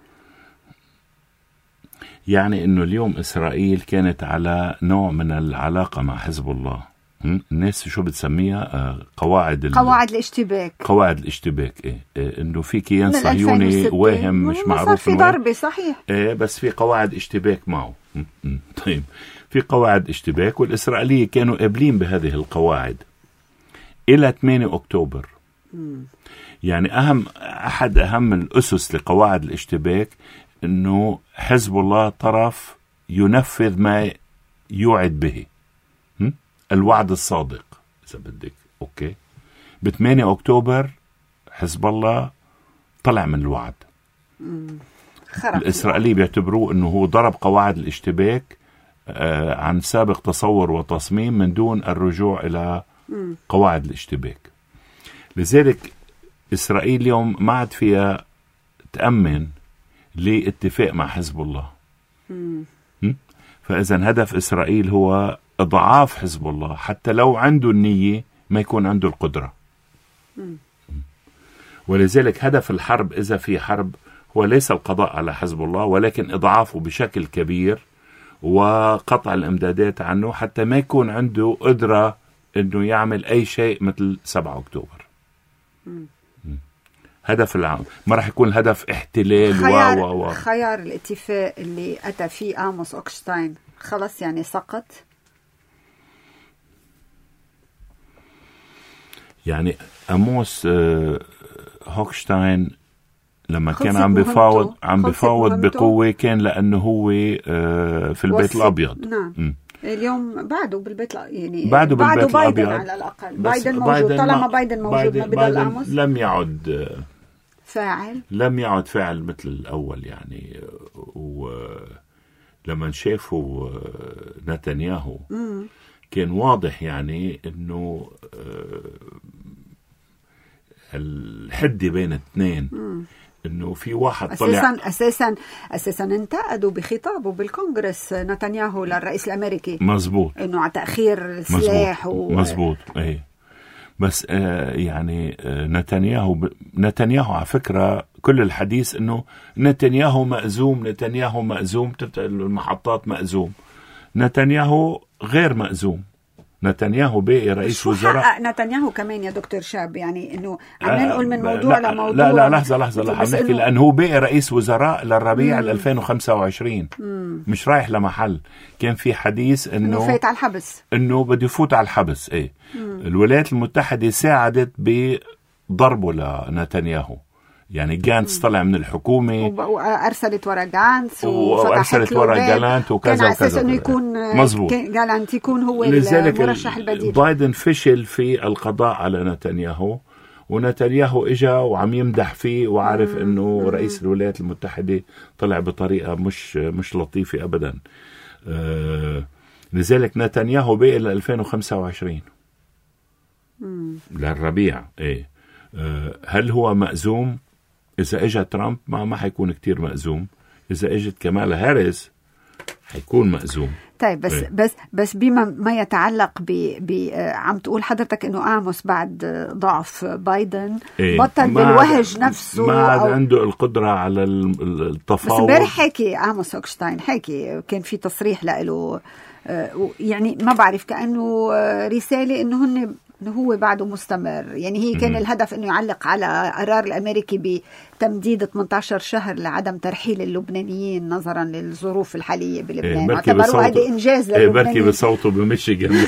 يعني إنه اليوم إسرائيل كانت على نوع من العلاقة مع حزب الله. الناس شو بتسميها؟ قواعد قواعد الاشتباك. قواعد الاشتباك. إيه, إيه إنه في كيان صهيوني واهم مش معروف في ضربة. صحيح. إيه بس في قواعد اشتباك معه. طيب في قواعد اشتباك والإسرائيلية كانوا قابلين بهذه القواعد إلى ثمانية أكتوبر. م. يعني أهم أحد أهم الأسس لقواعد الاشتباك إنه حزب الله طرف ينفذ ما يوعد به، الوعد الصادق إذا بدك. أوكي، بثمانية أكتوبر حزب الله طلع من الوعد. الإسرائيلي بيعتبروه أنه هو ضرب قواعد الاشتباك آه عن سابق تصور وتصميم من دون الرجوع إلى قواعد الاشتباك. لذلك إسرائيل اليوم ما عاد فيها تأمن لاتفاق مع حزب الله. فإذا هدف إسرائيل هو إضعاف حزب الله، حتى لو عنده النية ما يكون عنده القدرة. م. ولذلك هدف الحرب إذا في حرب هو ليس القضاء على حزب الله ولكن إضعافه بشكل كبير وقطع الإمدادات عنه حتى ما يكون عنده قدرة إنه يعمل أي شيء مثل سبعة أكتوبر. م. هدف العام ما راح يكون الهدف احتلال. خيار, و و و. خيار الاتفاق اللي أتى فيه آموس هوكشتاين خلص يعني سقط. يعني آموس هوكشتاين لما كان عم بفاوض عم بفاوض بقوة كان لأنه هو في البيت الأبيض. نعم. م. اليوم بعده بالبيت يعني بعده بالبيت بايدن الأبيض على الأقل. بايدن موجود. طالما بايدن موجود ما بضل آموس لم يعد فاعل لم يعد فاعل مثل الأول. يعني ولما شافوا نتنياهو م. كان واضح يعني إنه الحدة بين اثنين، إنه في واحد طلع أساساً أساساً أساساً انتقدوا بخطابه بالكونغرس نتنياهو للرئيس الأمريكي. مزبوط. إنه على تأخير السلاح مزبوط. و... مزبوط. إيه بس آه يعني آه نتنياهو ب... نتنياهو على فكرة كل الحديث انه نتنياهو مأزوم نتنياهو مأزوم، المحطات مأزوم. نتنياهو غير مأزوم. نتنياهو باقي رئيس وزراء. حقق نتنياهو كمان يا دكتور شاب، يعني انه عم ننقل من موضوع لا لموضوع. لا لا لحظة لحظة لا عم نحكي لأنه هو باقي رئيس وزراء للربيع ألفين وخمسة وعشرين، مم. مش رايح لمحل. كان في حديث انه انه فايت على الحبس، انه بده يفوت على الحبس. ايه مم. الولايات المتحدة ساعدت بضربه لنتنياهو، يعني جانتس طلع من الحكومة وأرسلت ورا جانتس وأرسلت ورا جالانت وكذا كان وكذا، إنه يكون مزبوط جالانت يكون هو المرشح البديل. بايدن فشل في القضاء على نتنياهو، ونتنياهو إجا وعم يمدح فيه وعارف إنه رئيس الولايات المتحدة طلع بطريقة مش مش لطيفة أبدا. آه لذلك نتنياهو بقي ل ألفين وخمسة وعشرين للربيع. إيه آه هل هو مأزوم؟ إذا إجا ترامب ما ما حيكون كتير مأزوم، إذا إجت كمالا هاريس حيكون مأزوم. طيب بس إيه؟ بس بس بما ما يتعلق ب ب عم تقول حضرتك إنه آموس بعد ضعف بايدن إيه؟ بطل بالوهج نفسه، ما عاد عنده القدرة على التفاوض. بس امبارح حكي آموس هوكشتاين، حكي كان في تصريح له، يعني ما بعرف كأنه رسالة إنه هن إنه هو بعده مستمر. يعني هي كان الهدف إنه يعلق على قرار الأمريكي بتمديد ثمانية عشر شهر لعدم ترحيل اللبنانيين نظرا للظروف الحالية بلبنان. اعتبروا هذا إنجاز للبنانيين. بركي بصوته بميشيغان.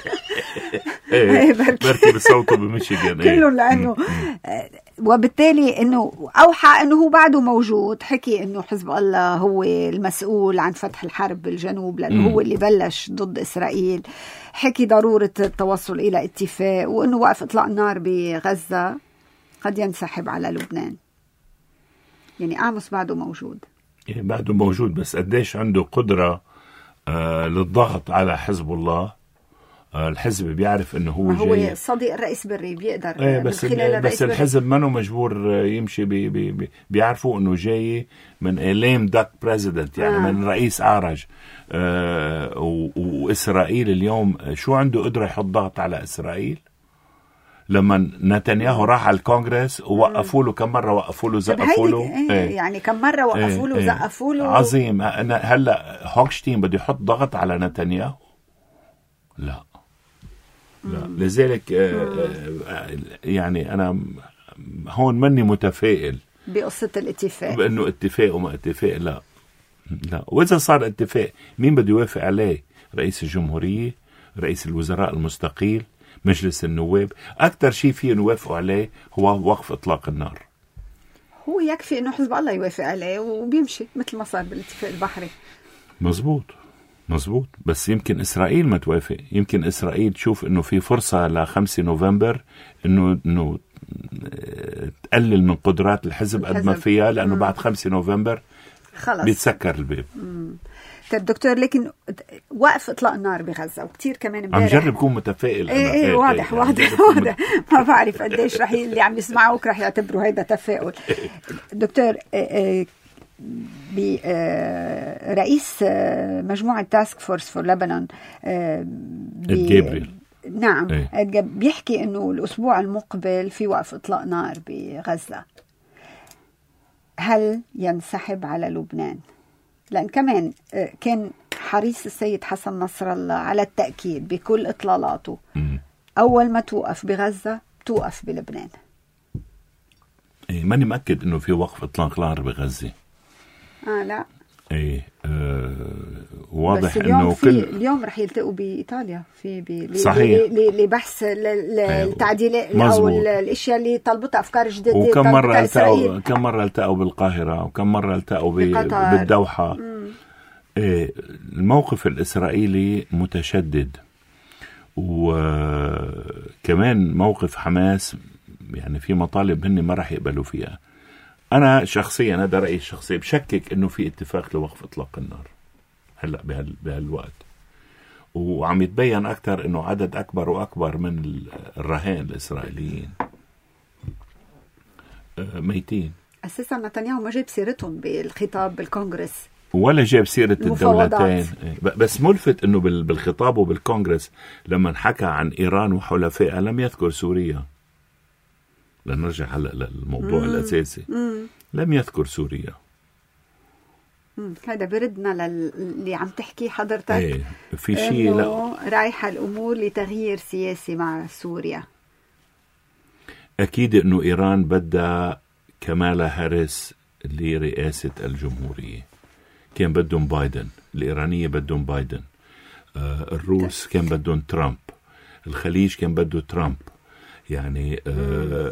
بركي بصوته بميشيغان كله، لأنه وبالتالي إنه أوحى إنه هو بعده موجود. حكي إنه حزب الله هو المسؤول عن فتح الحرب بالجنوب لأنه هو اللي بلش ضد إسرائيل. حكي ضرورة التوصل إلى اتفاق، وإنه وقف إطلاق النار بغزة قد ينسحب على لبنان. يعني آموس بعده موجود، يعني بعده موجود، بس قديش عنده قدرة آه للضغط على حزب الله. آه الحزب بيعرف إنه هو هو جاي صديق الرئيس بري بيقدر ايه بس بس الحزب منه مجبور يمشي بي بي بي بيعرفوا إنه جاي من إليم داك بريزيدنت، يعني آه. من رئيس أعرج. آه وإسرائيل اليوم شو عنده قدرة يحط ضغط على إسرائيل؟ لما نتنياهو راح على الكونغرس ووقفوا له كم مرة، وقفوا له زقفوا له ايه ايه يعني كم مرة وقفوا له وزقفوا له. عظيم. أنا هلا هوكشتاين بده يحط ضغط على نتنياهو؟ لا لا. لذلك يعني أنا هون مني متفائل بقصة الاتفاق، بأنه اتفاق وما اتفاق. لا لا. وإذا صار اتفاق مين بده يوافق عليه؟ رئيس الجمهورية، رئيس الوزراء المستقيل، مجلس النواب. أكتر شيء فيه نوافقوا عليه هو وقف إطلاق النار. هو يكفي إنه حزب الله يوافق عليه وبيمشي مثل ما صار بالاتفاق البحري. مزبوط مزبوط. بس يمكن إسرائيل ما توافق. يمكن إسرائيل تشوف إنه في فرصة لخمسة نوفمبر إنه إنه تقلل من قدرات الحزب قد ما فيها، لأنه مم. بعد خمسة نوفمبر خلص بيتسكر الباب. مم. طيب دكتور، لكن وقف إطلاق النار بغزة وكتير كمان عم جرب كون متفائل. ايه ايه واضح ايه واضح واضح ما بعرف قديش رح اللي عم يسمعوك رح يعتبروا هيدا تفاؤل. دكتور، برئيس مجموعة تاسك فورس فور لبنان جابريل، نعم ايه. بيحكي انه الاسبوع المقبل في وقف اطلاق نار بغزة. هل ينسحب على لبنان؟ لأن كمان كان حريص السيد حسن نصر الله على التأكيد بكل إطلالاته م. أول ما توقف بغزة توقف بلبنان. إيه ماني مأكد إنه في وقف إطلاق نار بغزة. آه لا. إيه آه واضح إنه كل اليوم رح يلتقوا بإيطاليا في ب صحيح لبحث التعديلات أو الأشياء اللي طلبتها أفكار جديدة. وكم مرة التقوا كم مرة التقوا بالقاهرة وكم مرة التقوا بالدوحة. إيه الموقف الإسرائيلي متشدد، وكمان موقف حماس يعني في مطالب هن ما رح يقبلوا فيها. أنا شخصيا هذا رأيي الشخصي بشكك إنه في اتفاق لوقف إطلاق النار هلأ بهال بهالوقت، وعم يتبين أكتر إنه عدد أكبر وأكبر من الرهائن الإسرائيليين ميتين. أساسا نتنياهو ما جاب سيرتهم بالخطاب بالكونغرس ولا جاب سيرة الدولتين. بس ملفت أنه بالخطاب وبالكونغرس لما حكى عن إيران وحلفائها لم يذكر سوريا. لنرجع هلأ للموضوع مم. الأساسي. مم. لم يذكر سوريا. هذا بردنا للي عم تحكي حضرتك. ايه في شيء لا رايحة الأمور لتغيير سياسي مع سوريا. أكيد أنه إيران بدها كمالا هاريس لرئاسة الجمهورية. كان بدهم بايدن، الإيرانية بدهم بايدن، آه الروس كان بدهم ترامب، الخليج كان بده ترامب. يعني آه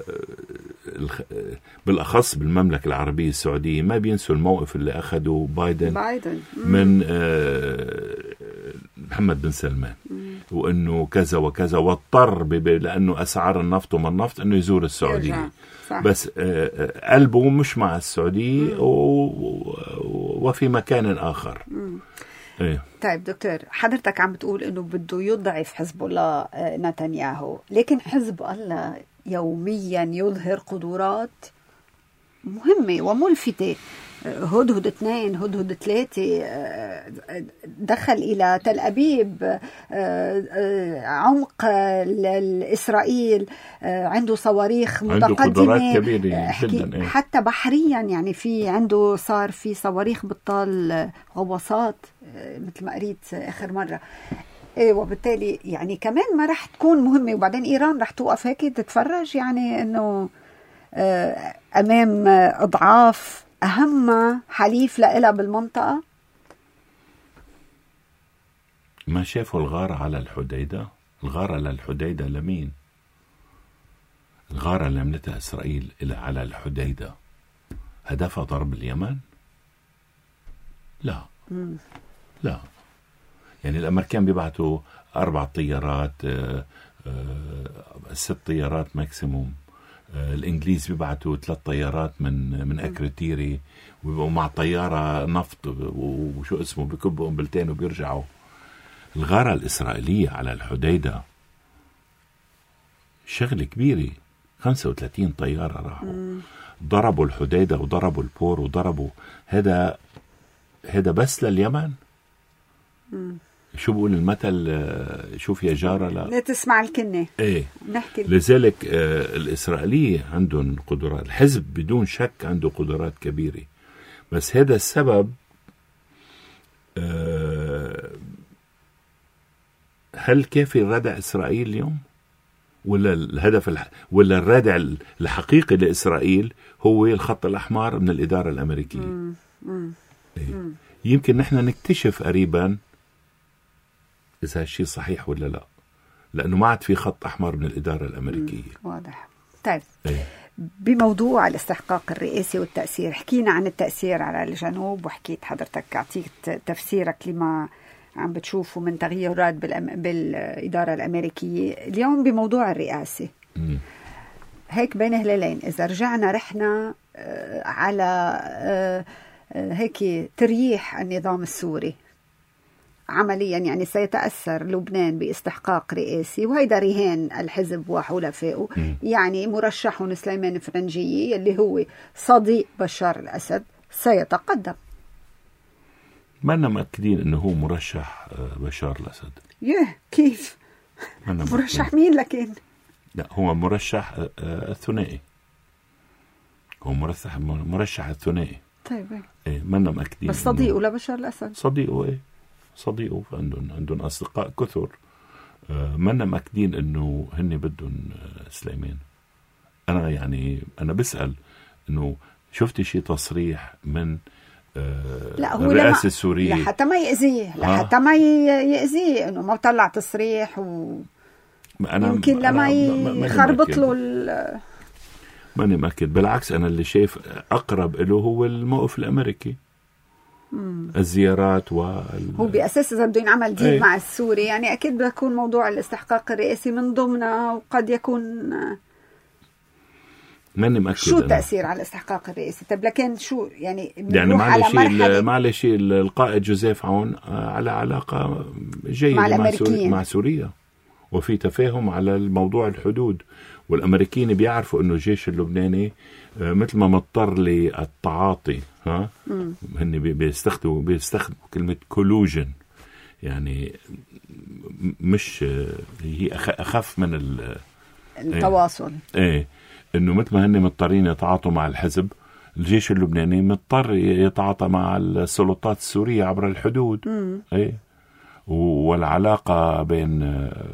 بالأخص بالمملكة العربية السعودية ما بينسوا الموقف اللي أخده بايدن, بايدن. من آه محمد بن سلمان، مم. وأنه كذا وكذا، واضطر لأنه أسعار النفط وما النفط أنه يزور السعودية. بس آه قلبه مش مع السعودية وفي مكان آخر. إيه. طيب دكتور، حضرتك عم بتقول انه بده يضعف حزب الله نتنياهو، لكن حزب الله يوميا يظهر قدرات مهمة وملفتة. هدهد اثنين، هدهد ثلاثة، دخل إلى تل أبيب، عمق إسرائيل، عنده صواريخ متقدمة جدا. حتى بحريا يعني في عنده صار في صواريخ بتطال غواصات مثل ما قريت آخر مرة. إيه، وبالتالي يعني كمان ما رح تكون مهمة. وبعدين إيران رح توقف هيك تتفرج، يعني إنه أمام أضعاف أهم حليف لإلها بالمنطقة. ما شافوا الغارة على الحديدة؟ الغارة على الحديدة لمين؟ الغارة اللي عملتها إسرائيل على الحديدة هدفها ضرب اليمن؟ لا مم. لا، يعني الأمريكان بيبعتوا أربع طيارات، آه آه ست طيارات ماكسيموم. الإنجليز بيبعتوا ثلاث طيارات من من أكريتيري، وبيبقوا مع طيارة نفط وشو اسمه بيكبوا قنبلتين وبيرجعوا. الغارة الإسرائيلية على الحديدة شغلة كبيرة، خمسة وثلاثين طيارة راحوا ضربوا الحديدة وضربوا البور وضربوا هذا هذا بس لليمن. مم. شو بقول المثل؟ شوف يا جارة لا, لا تسمع الكنة. ايه نحكي. لذلك آه الإسرائيلية عندهم قدرات، الحزب بدون شك عنده قدرات كبيرة، بس هذا السبب. آه هل كافي ردع إسرائيل اليوم؟ ولا الهدف الح... ولا الردع الحقيقي لإسرائيل هو الخط الأحمر من الإدارة الأمريكية؟ مم. مم. إيه. مم. يمكن نحن نكتشف قريبا إذا هالشيء صحيح ولا لا، لأنه ما عاد في خط أحمر من الإدارة الأمريكية. واضح. طيب ايه؟ بموضوع الاستحقاق الرئاسي والتأثير، حكينا عن التأثير على الجنوب، وحكيت حضرتك أعطيك تفسيرك لما عم بتشوفه من تغيرات بالأم... بالإدارة الأمريكية. اليوم بموضوع الرئاسة م. هيك بين هلالين، إذا رجعنا رحنا على هيك ترييح النظام السوري عمليا، يعني سيتأثر لبنان باستحقاق رئاسي، وهيدا رهان الحزب وحلفائه. يعني مرشحون سليمان فرنجية اللي هو صديق بشار الأسد سيتقدم. ما أنا مأكدين أنه هو مرشح بشار الأسد. يه كيف مرشح مين؟ لكن لا، هو مرشح الثنائي، هو مرشح مرشح الثنائي. طيب ايه، ما أنا مأكدين. بس صديقه لبشار الأسد، صديقه ايه صديقه، عندهم عندهم أصدقاء كثر. آه منا مأكدين إنه هن بدهم آه سليمان. أنا يعني أنا بسأل إنه شفت شيء تصريح من آه لا هو الرئاسة السورية لحتى ما يأذيه، لحتى ما يأذيه إنه ما طلع تصريح، و أنا يمكن لما يخربط له ال... ماني مأكد. بالعكس، أنا اللي شايف أقرب له هو الموقف الأمريكي. مم. الزيارات وال... هو بأساس إذا بده ينعمل ديل مع السوري، يعني أكيد بيكون موضوع الاستحقاق الرئاسي من ضمنه، وقد يكون ماني مأكد شو التأثير على الاستحقاق الرئاسي. طب لكن شو يعني يعني معلش معلش القائد جوزيف عون على علاقة جيدة مع, مع, سوري... مع سوريا، وفي تفاهم على الموضوع الحدود. والأمريكيين بيعرفوا أنه الجيش اللبناني مثل ما مضطر للتعاطي، ها هن بيستخدموا بيستخدموا كلمة كولوجن، يعني مش هي أخف من التواصل. ايه انه مثل ما هن مضطرين يتعاطوا مع الحزب، الجيش اللبناني مضطر يتعاطى مع السلطات السورية عبر الحدود. ايه والعلاقة بين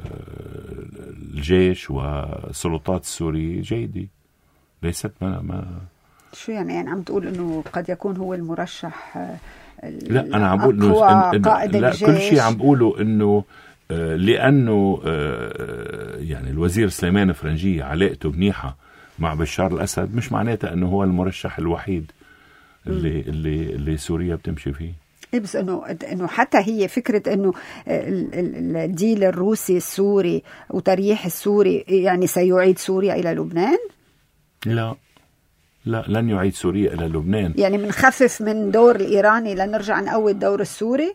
الجيش والسلطات السورية جيدة، ليست ما, ما شو يعني يعني عم تقول انه قد يكون هو المرشح؟ لا انا عم بقول انه إن إن لا كل شيء عم بقوله انه آه لانه آه يعني الوزير سليمان فرنجية علاقته منيحة مع بشار الاسد، مش معناتها انه هو المرشح الوحيد اللي م. اللي اللي سوريا بتمشي فيه. إيه بس انه انه حتى هي فكره انه الديل الروسي السوري وتريح السوري يعني سيعيد سوريا الى لبنان؟ لا لا لن يعيد سوريا الى لبنان. يعني منخفف من دور الايراني لنرجع نقوي الدور السوري؟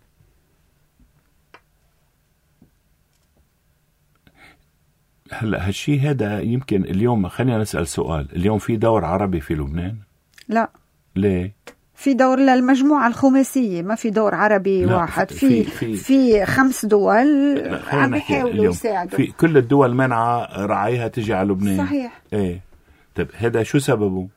هلا هالشيء هذا يمكن اليوم، خلينا نسال سؤال، اليوم في دور عربي في لبنان؟ لا. ليه؟ في دور للمجموعة الخماسية، ما في دور عربي واحد. في في, في خمس دول عم بيحاولوا يساعدوا. في كل الدول منع رعايها تجي على لبنان. صحيح. ايه طيب هذا شو سببه؟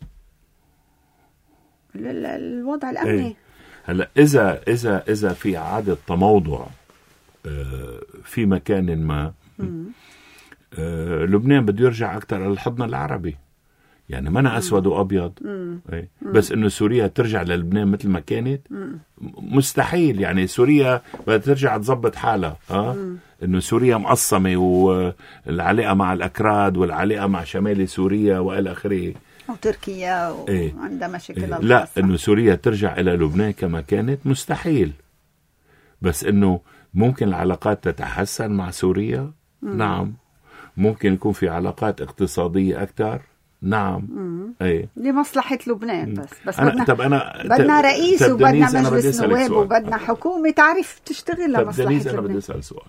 الوضع الأمني. ايه هلا إذا إذا إذا في إعادة تموضع في مكان ما، آه لبنان بده يرجع أكثر للحضن العربي، يعني ما أنا أسود وأبيض. إيه. بس إنه سوريا ترجع للبنان مثل ما كانت مستحيل. يعني سوريا بدها ترجع تضبط حالها. آه إنه سوريا مقسمة والعلاقة مع الأكراد والعلاقة مع شمال سوريا وإلى آخره، وتركيا وعندها إيه. مشاكل. إيه. لا إنه سوريا ترجع إلى لبنان كما كانت مستحيل. بس إنه ممكن العلاقات تتحسن مع سوريا. مم. نعم. ممكن يكون في علاقات اقتصادية أكثر. نعم. ايه لمصلحة لبنان. بس بس أنا بدنا طب أنا بدنا رئيس وبدنا مجلس نواب وبدنا حكومة تعرف تشتغل لمصلحة لبنان. أنا بدي أسأل سؤال.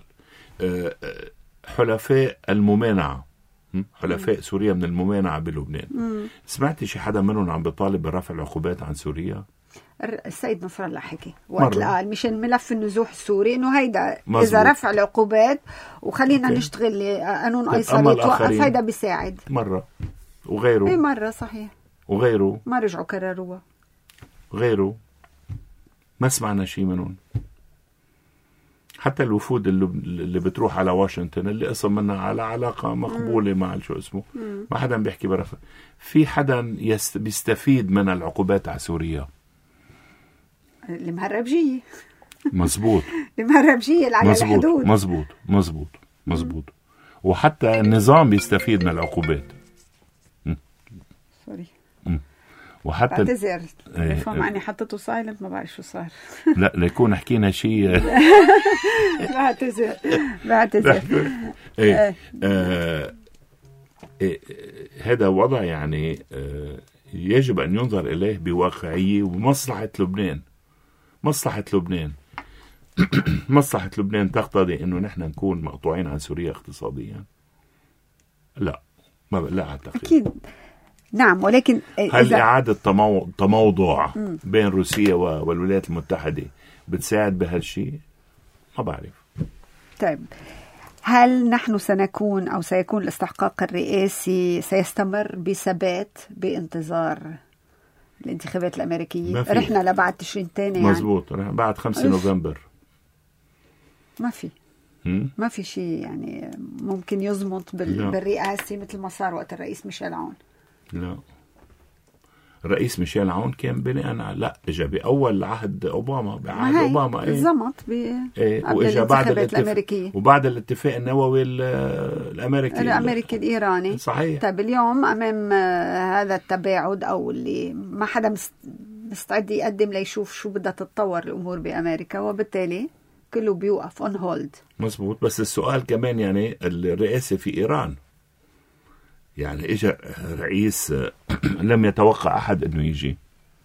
حلفاء الممانعة، حلفاء مم. سوريا من الممانعة بلبنان، مم. سمعتي شي حدا منهم عم بيطالب برفع العقوبات عن سوريا؟ السيد نصر الله حكي وقت قال مشان ملف النزوح السوري انه هيدا مزبوط. اذا رفع العقوبات وخلينا أوكي. نشتغل قانون ايسر يتوقف، هيدا بيساعد مره وغيره. اي مره صحيح وغيره ما رجعوا كرروها. غيره ما سمعنا شيء منهم. حتى الوفود اللي, اللي بتروح على واشنطن اللي قسم منها على علاقة مقبولة مم. مع شو اسمه مم. ما حدا بيحكي برفع. في حدا يست... بيستفيد من العقوبات على سوريا؟ المهربجية. مزبوط. المهربجية اللي على الحدود. مزبوط مزبوط مزبوط. وحتى النظام بيستفيد من العقوبات. سوري. وحتى بعتذر بفهم عني حطته سايلنت ما بعرف شو صار. لا ليكون حكينا شيء. بعتذر بعتذر. ايه آه إيه هذا وضع يعني آه يجب أن ينظر إليه بواقعية ومصلحة لبنان. مصلحة لبنان مصلحة لبنان تقتضي إنه نحن نكون مقطوعين عن سوريا اقتصاديا؟ لا ما لا أعتقد. أكيد نعم، ولكن هل إعادة تمو... تموضع م. بين روسيا والولايات المتحدة بتساعد بهالشيء؟ ما بعرف. طيب هل نحن سنكون أو سيكون الاستحقاق الرئاسي سيستمر بثبات بانتظار الانتخابات الأمريكية؟ رحنا لبعد تشرين تاني يعني. مزبوط بعد خمسة نوفمبر. ما في ما في شيء يعني ممكن يزمط بال... بالرئاسي مثل ما صار وقت الرئيس ميشيل عون. لا الرئيس ميشيل عون كان بناء على لا اجى باول عهد اوباما بعهد اوباما ايه زمط ب ايه واجى بعد الاتفاق وبعد الاتفاق النووي الامريكي الامريكي الايراني. صحيح. طيب اليوم امام هذا التباعد او اللي ما حدا مستعد يقدم ليشوف شو بدها تتطور الامور بامريكا، وبالتالي كله بيوقف اون هولد. مزبوط. بس السؤال كمان يعني الرئاسة في ايران يعني اجى رئيس لم يتوقع احد انه يجي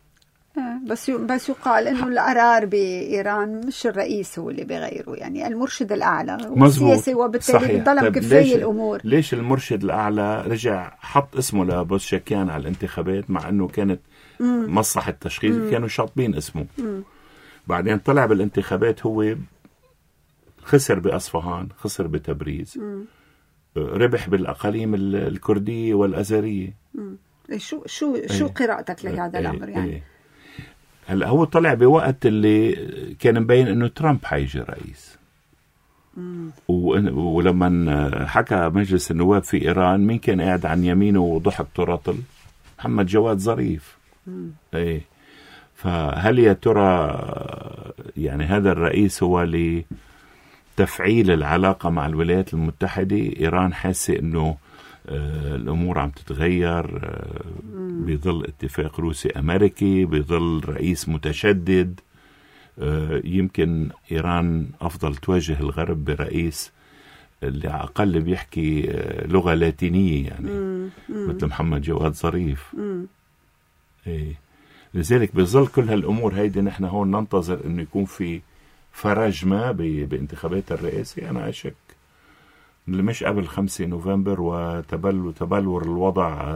بس بس يقال انه القرار بايران مش الرئيس هو اللي بيغيره، يعني المرشد الاعلى والسياسي، وبالتالي بتضلها بكفايه الامور. ليش المرشد الاعلى رجع حط اسمه لبوزشكيان على الانتخابات مع انه كانت مم. مصلحه تشخيص مم. كانوا شاطبين اسمه. مم. بعدين طلع بالانتخابات هو خسر باصفهان، خسر بتبريز، مم. ربح بالاقاليم الكرديه والازريه. مم. شو شو شو قراءتك لهذا الامر يعني؟ ايه. هلا هو طلع بوقت اللي كان مبين انه ترامب حيجي رئيس. مم. ولما حكى مجلس النواب في ايران مين كان قاعد عن يمينه وضحك ترطل؟ محمد جواد ظريف. مم. ايه. فهل يا ترى يعني هذا الرئيس هو لتفعيل العلاقه مع الولايات المتحده؟ ايران حاسه انه آه الأمور عم تتغير، آه بظل اتفاق روسي أمريكي، بظل رئيس متشدد، آه يمكن إيران أفضل تواجه الغرب برئيس اللي على الأقل بيحكي آه لغة لاتينية يعني مم. مم. مثل محمد جواد ظريف. إيه. لذلك بظل كل هالأمور هيدي نحن هون ننتظر أنه يكون في فرج ما بانتخابات الرئاسة. أنا أشك اللي مش قبل خمسة نوفمبر وتبلور تبلور الوضع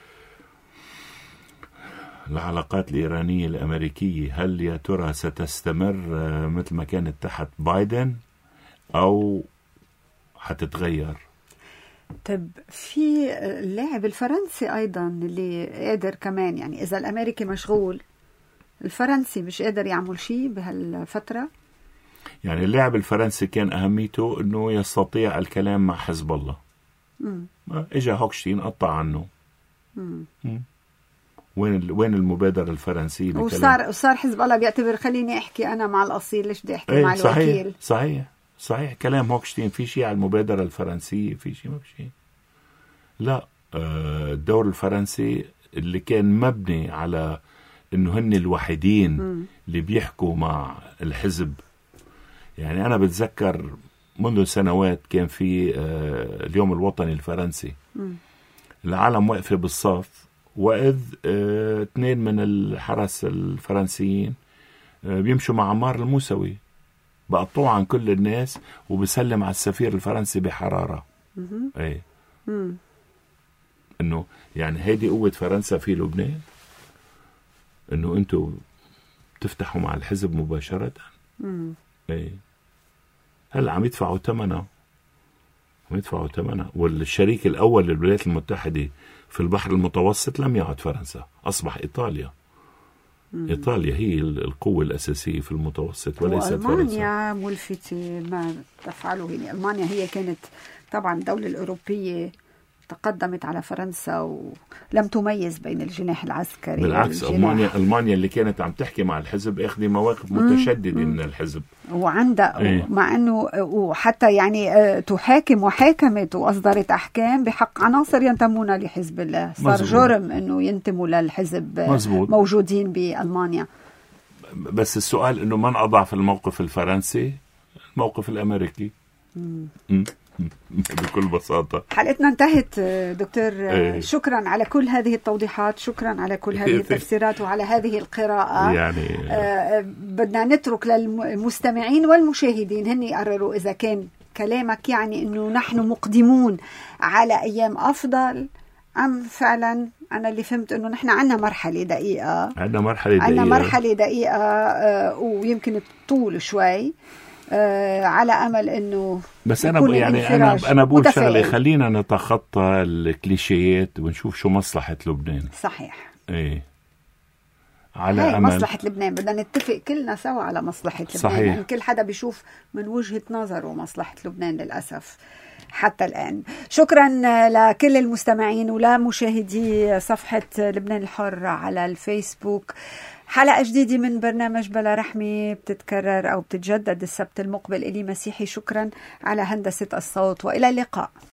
العلاقات الإيرانية الأمريكية، هل يا ترى ستستمر مثل ما كانت تحت بايدن أو حتتغير؟ طب في اللاعب الفرنسي أيضا اللي قادر كمان، يعني إذا الأمريكي مشغول الفرنسي مش قادر يعمل شيء بهالفترة؟ يعني اللاعب الفرنسي كان أهميته أنه يستطيع الكلام مع حزب الله. مم. إجا هوكشتين قطع عنه. مم. مم. وين وين المبادرة الفرنسية؟ وصار وصار حزب الله بيعتبر خليني أحكي أنا مع الأصيل، ليش بدي أحكي ايه مع الوكيل؟ صحيح صحيح صحيح. كلام هوكشتين في شيء على المبادرة الفرنسية؟ في شيء ما في شيء. لا، الدور الفرنسي اللي كان مبني على إنه هن الوحيدين مم. اللي بيحكوا مع الحزب. يعني أنا بتذكر منذ سنوات كان في اليوم الوطني الفرنسي، م. العالم واقفة بالصف، وإذ اثنين من الحرس الفرنسيين بيمشوا مع عمار الموسوي بقطوع عن كل الناس وبسلم على السفير الفرنسي بحرارة. ايه م. إنه يعني هيدي قوة فرنسا في لبنان، إنه أنتوا تفتحوا مع الحزب مباشرة. م. ايه. هلا عم يدفعوا ثمنها، عم يدفعوا ثمنها. والشريك الأول للولايات المتحدة في البحر المتوسط لم يعد فرنسا، أصبح إيطاليا. مم. إيطاليا هي القوة الأساسية في المتوسط وليست فرنسا. ألمانيا ملفتة ما تفعله. يعني ألمانيا هي كانت طبعا الدولة الأوروبية تقدمت على فرنسا ولم تميز بين الجناح العسكري. بالعكس، ألمانيا ألمانيا اللي كانت عم تحكي مع الحزب اخذ مواقف متشددة من الحزب، وعندها ايه؟ مع أنه وحتى يعني تحاكم وحاكمت وأصدرت أحكام بحق عناصر ينتمون لحزب الله. صار مزبوط. جرم أنه ينتموا للحزب مزبوط. موجودين بألمانيا. بس السؤال أنه من أضعف الموقف الفرنسي؟ الموقف الأمريكي. مم. مم. بكل بساطة. حلقتنا انتهت دكتور. ايه. شكرا على كل هذه التوضيحات، شكرا على كل هذه التفسيرات وعلى هذه القراءة. يعني آه بدنا نترك للمستمعين والمشاهدين هن يقرروا إذا كان كلامك يعني أنه نحن مقدمون على أيام أفضل أم فعلا. أنا اللي فهمت أنه نحن عنا مرحلة دقيقة عنا مرحلة عنا مرحلة دقيقة آه ويمكن طول شوي آه على أمل إنه بس أنا يعني أنا أنا بقول شغلة، خلينا نتخطى الكليشيات ونشوف شو مصلحة لبنان. صحيح. إيه. على هاي أمل مصلحة لبنان، بدنا نتفق كلنا سوا على مصلحة لبنان. صحيح. يعني كل حدا بيشوف من وجهة نظره مصلحة لبنان للأسف حتى الآن. شكرا لكل المستمعين ولمشاهدي صفحة لبنان الحر على الفيسبوك. حلقة جديدة من برنامج بلا رحمة بتتكرر أو بتتجدد السبت المقبل. إلي مسيحي، شكرا على هندسة الصوت وإلى اللقاء.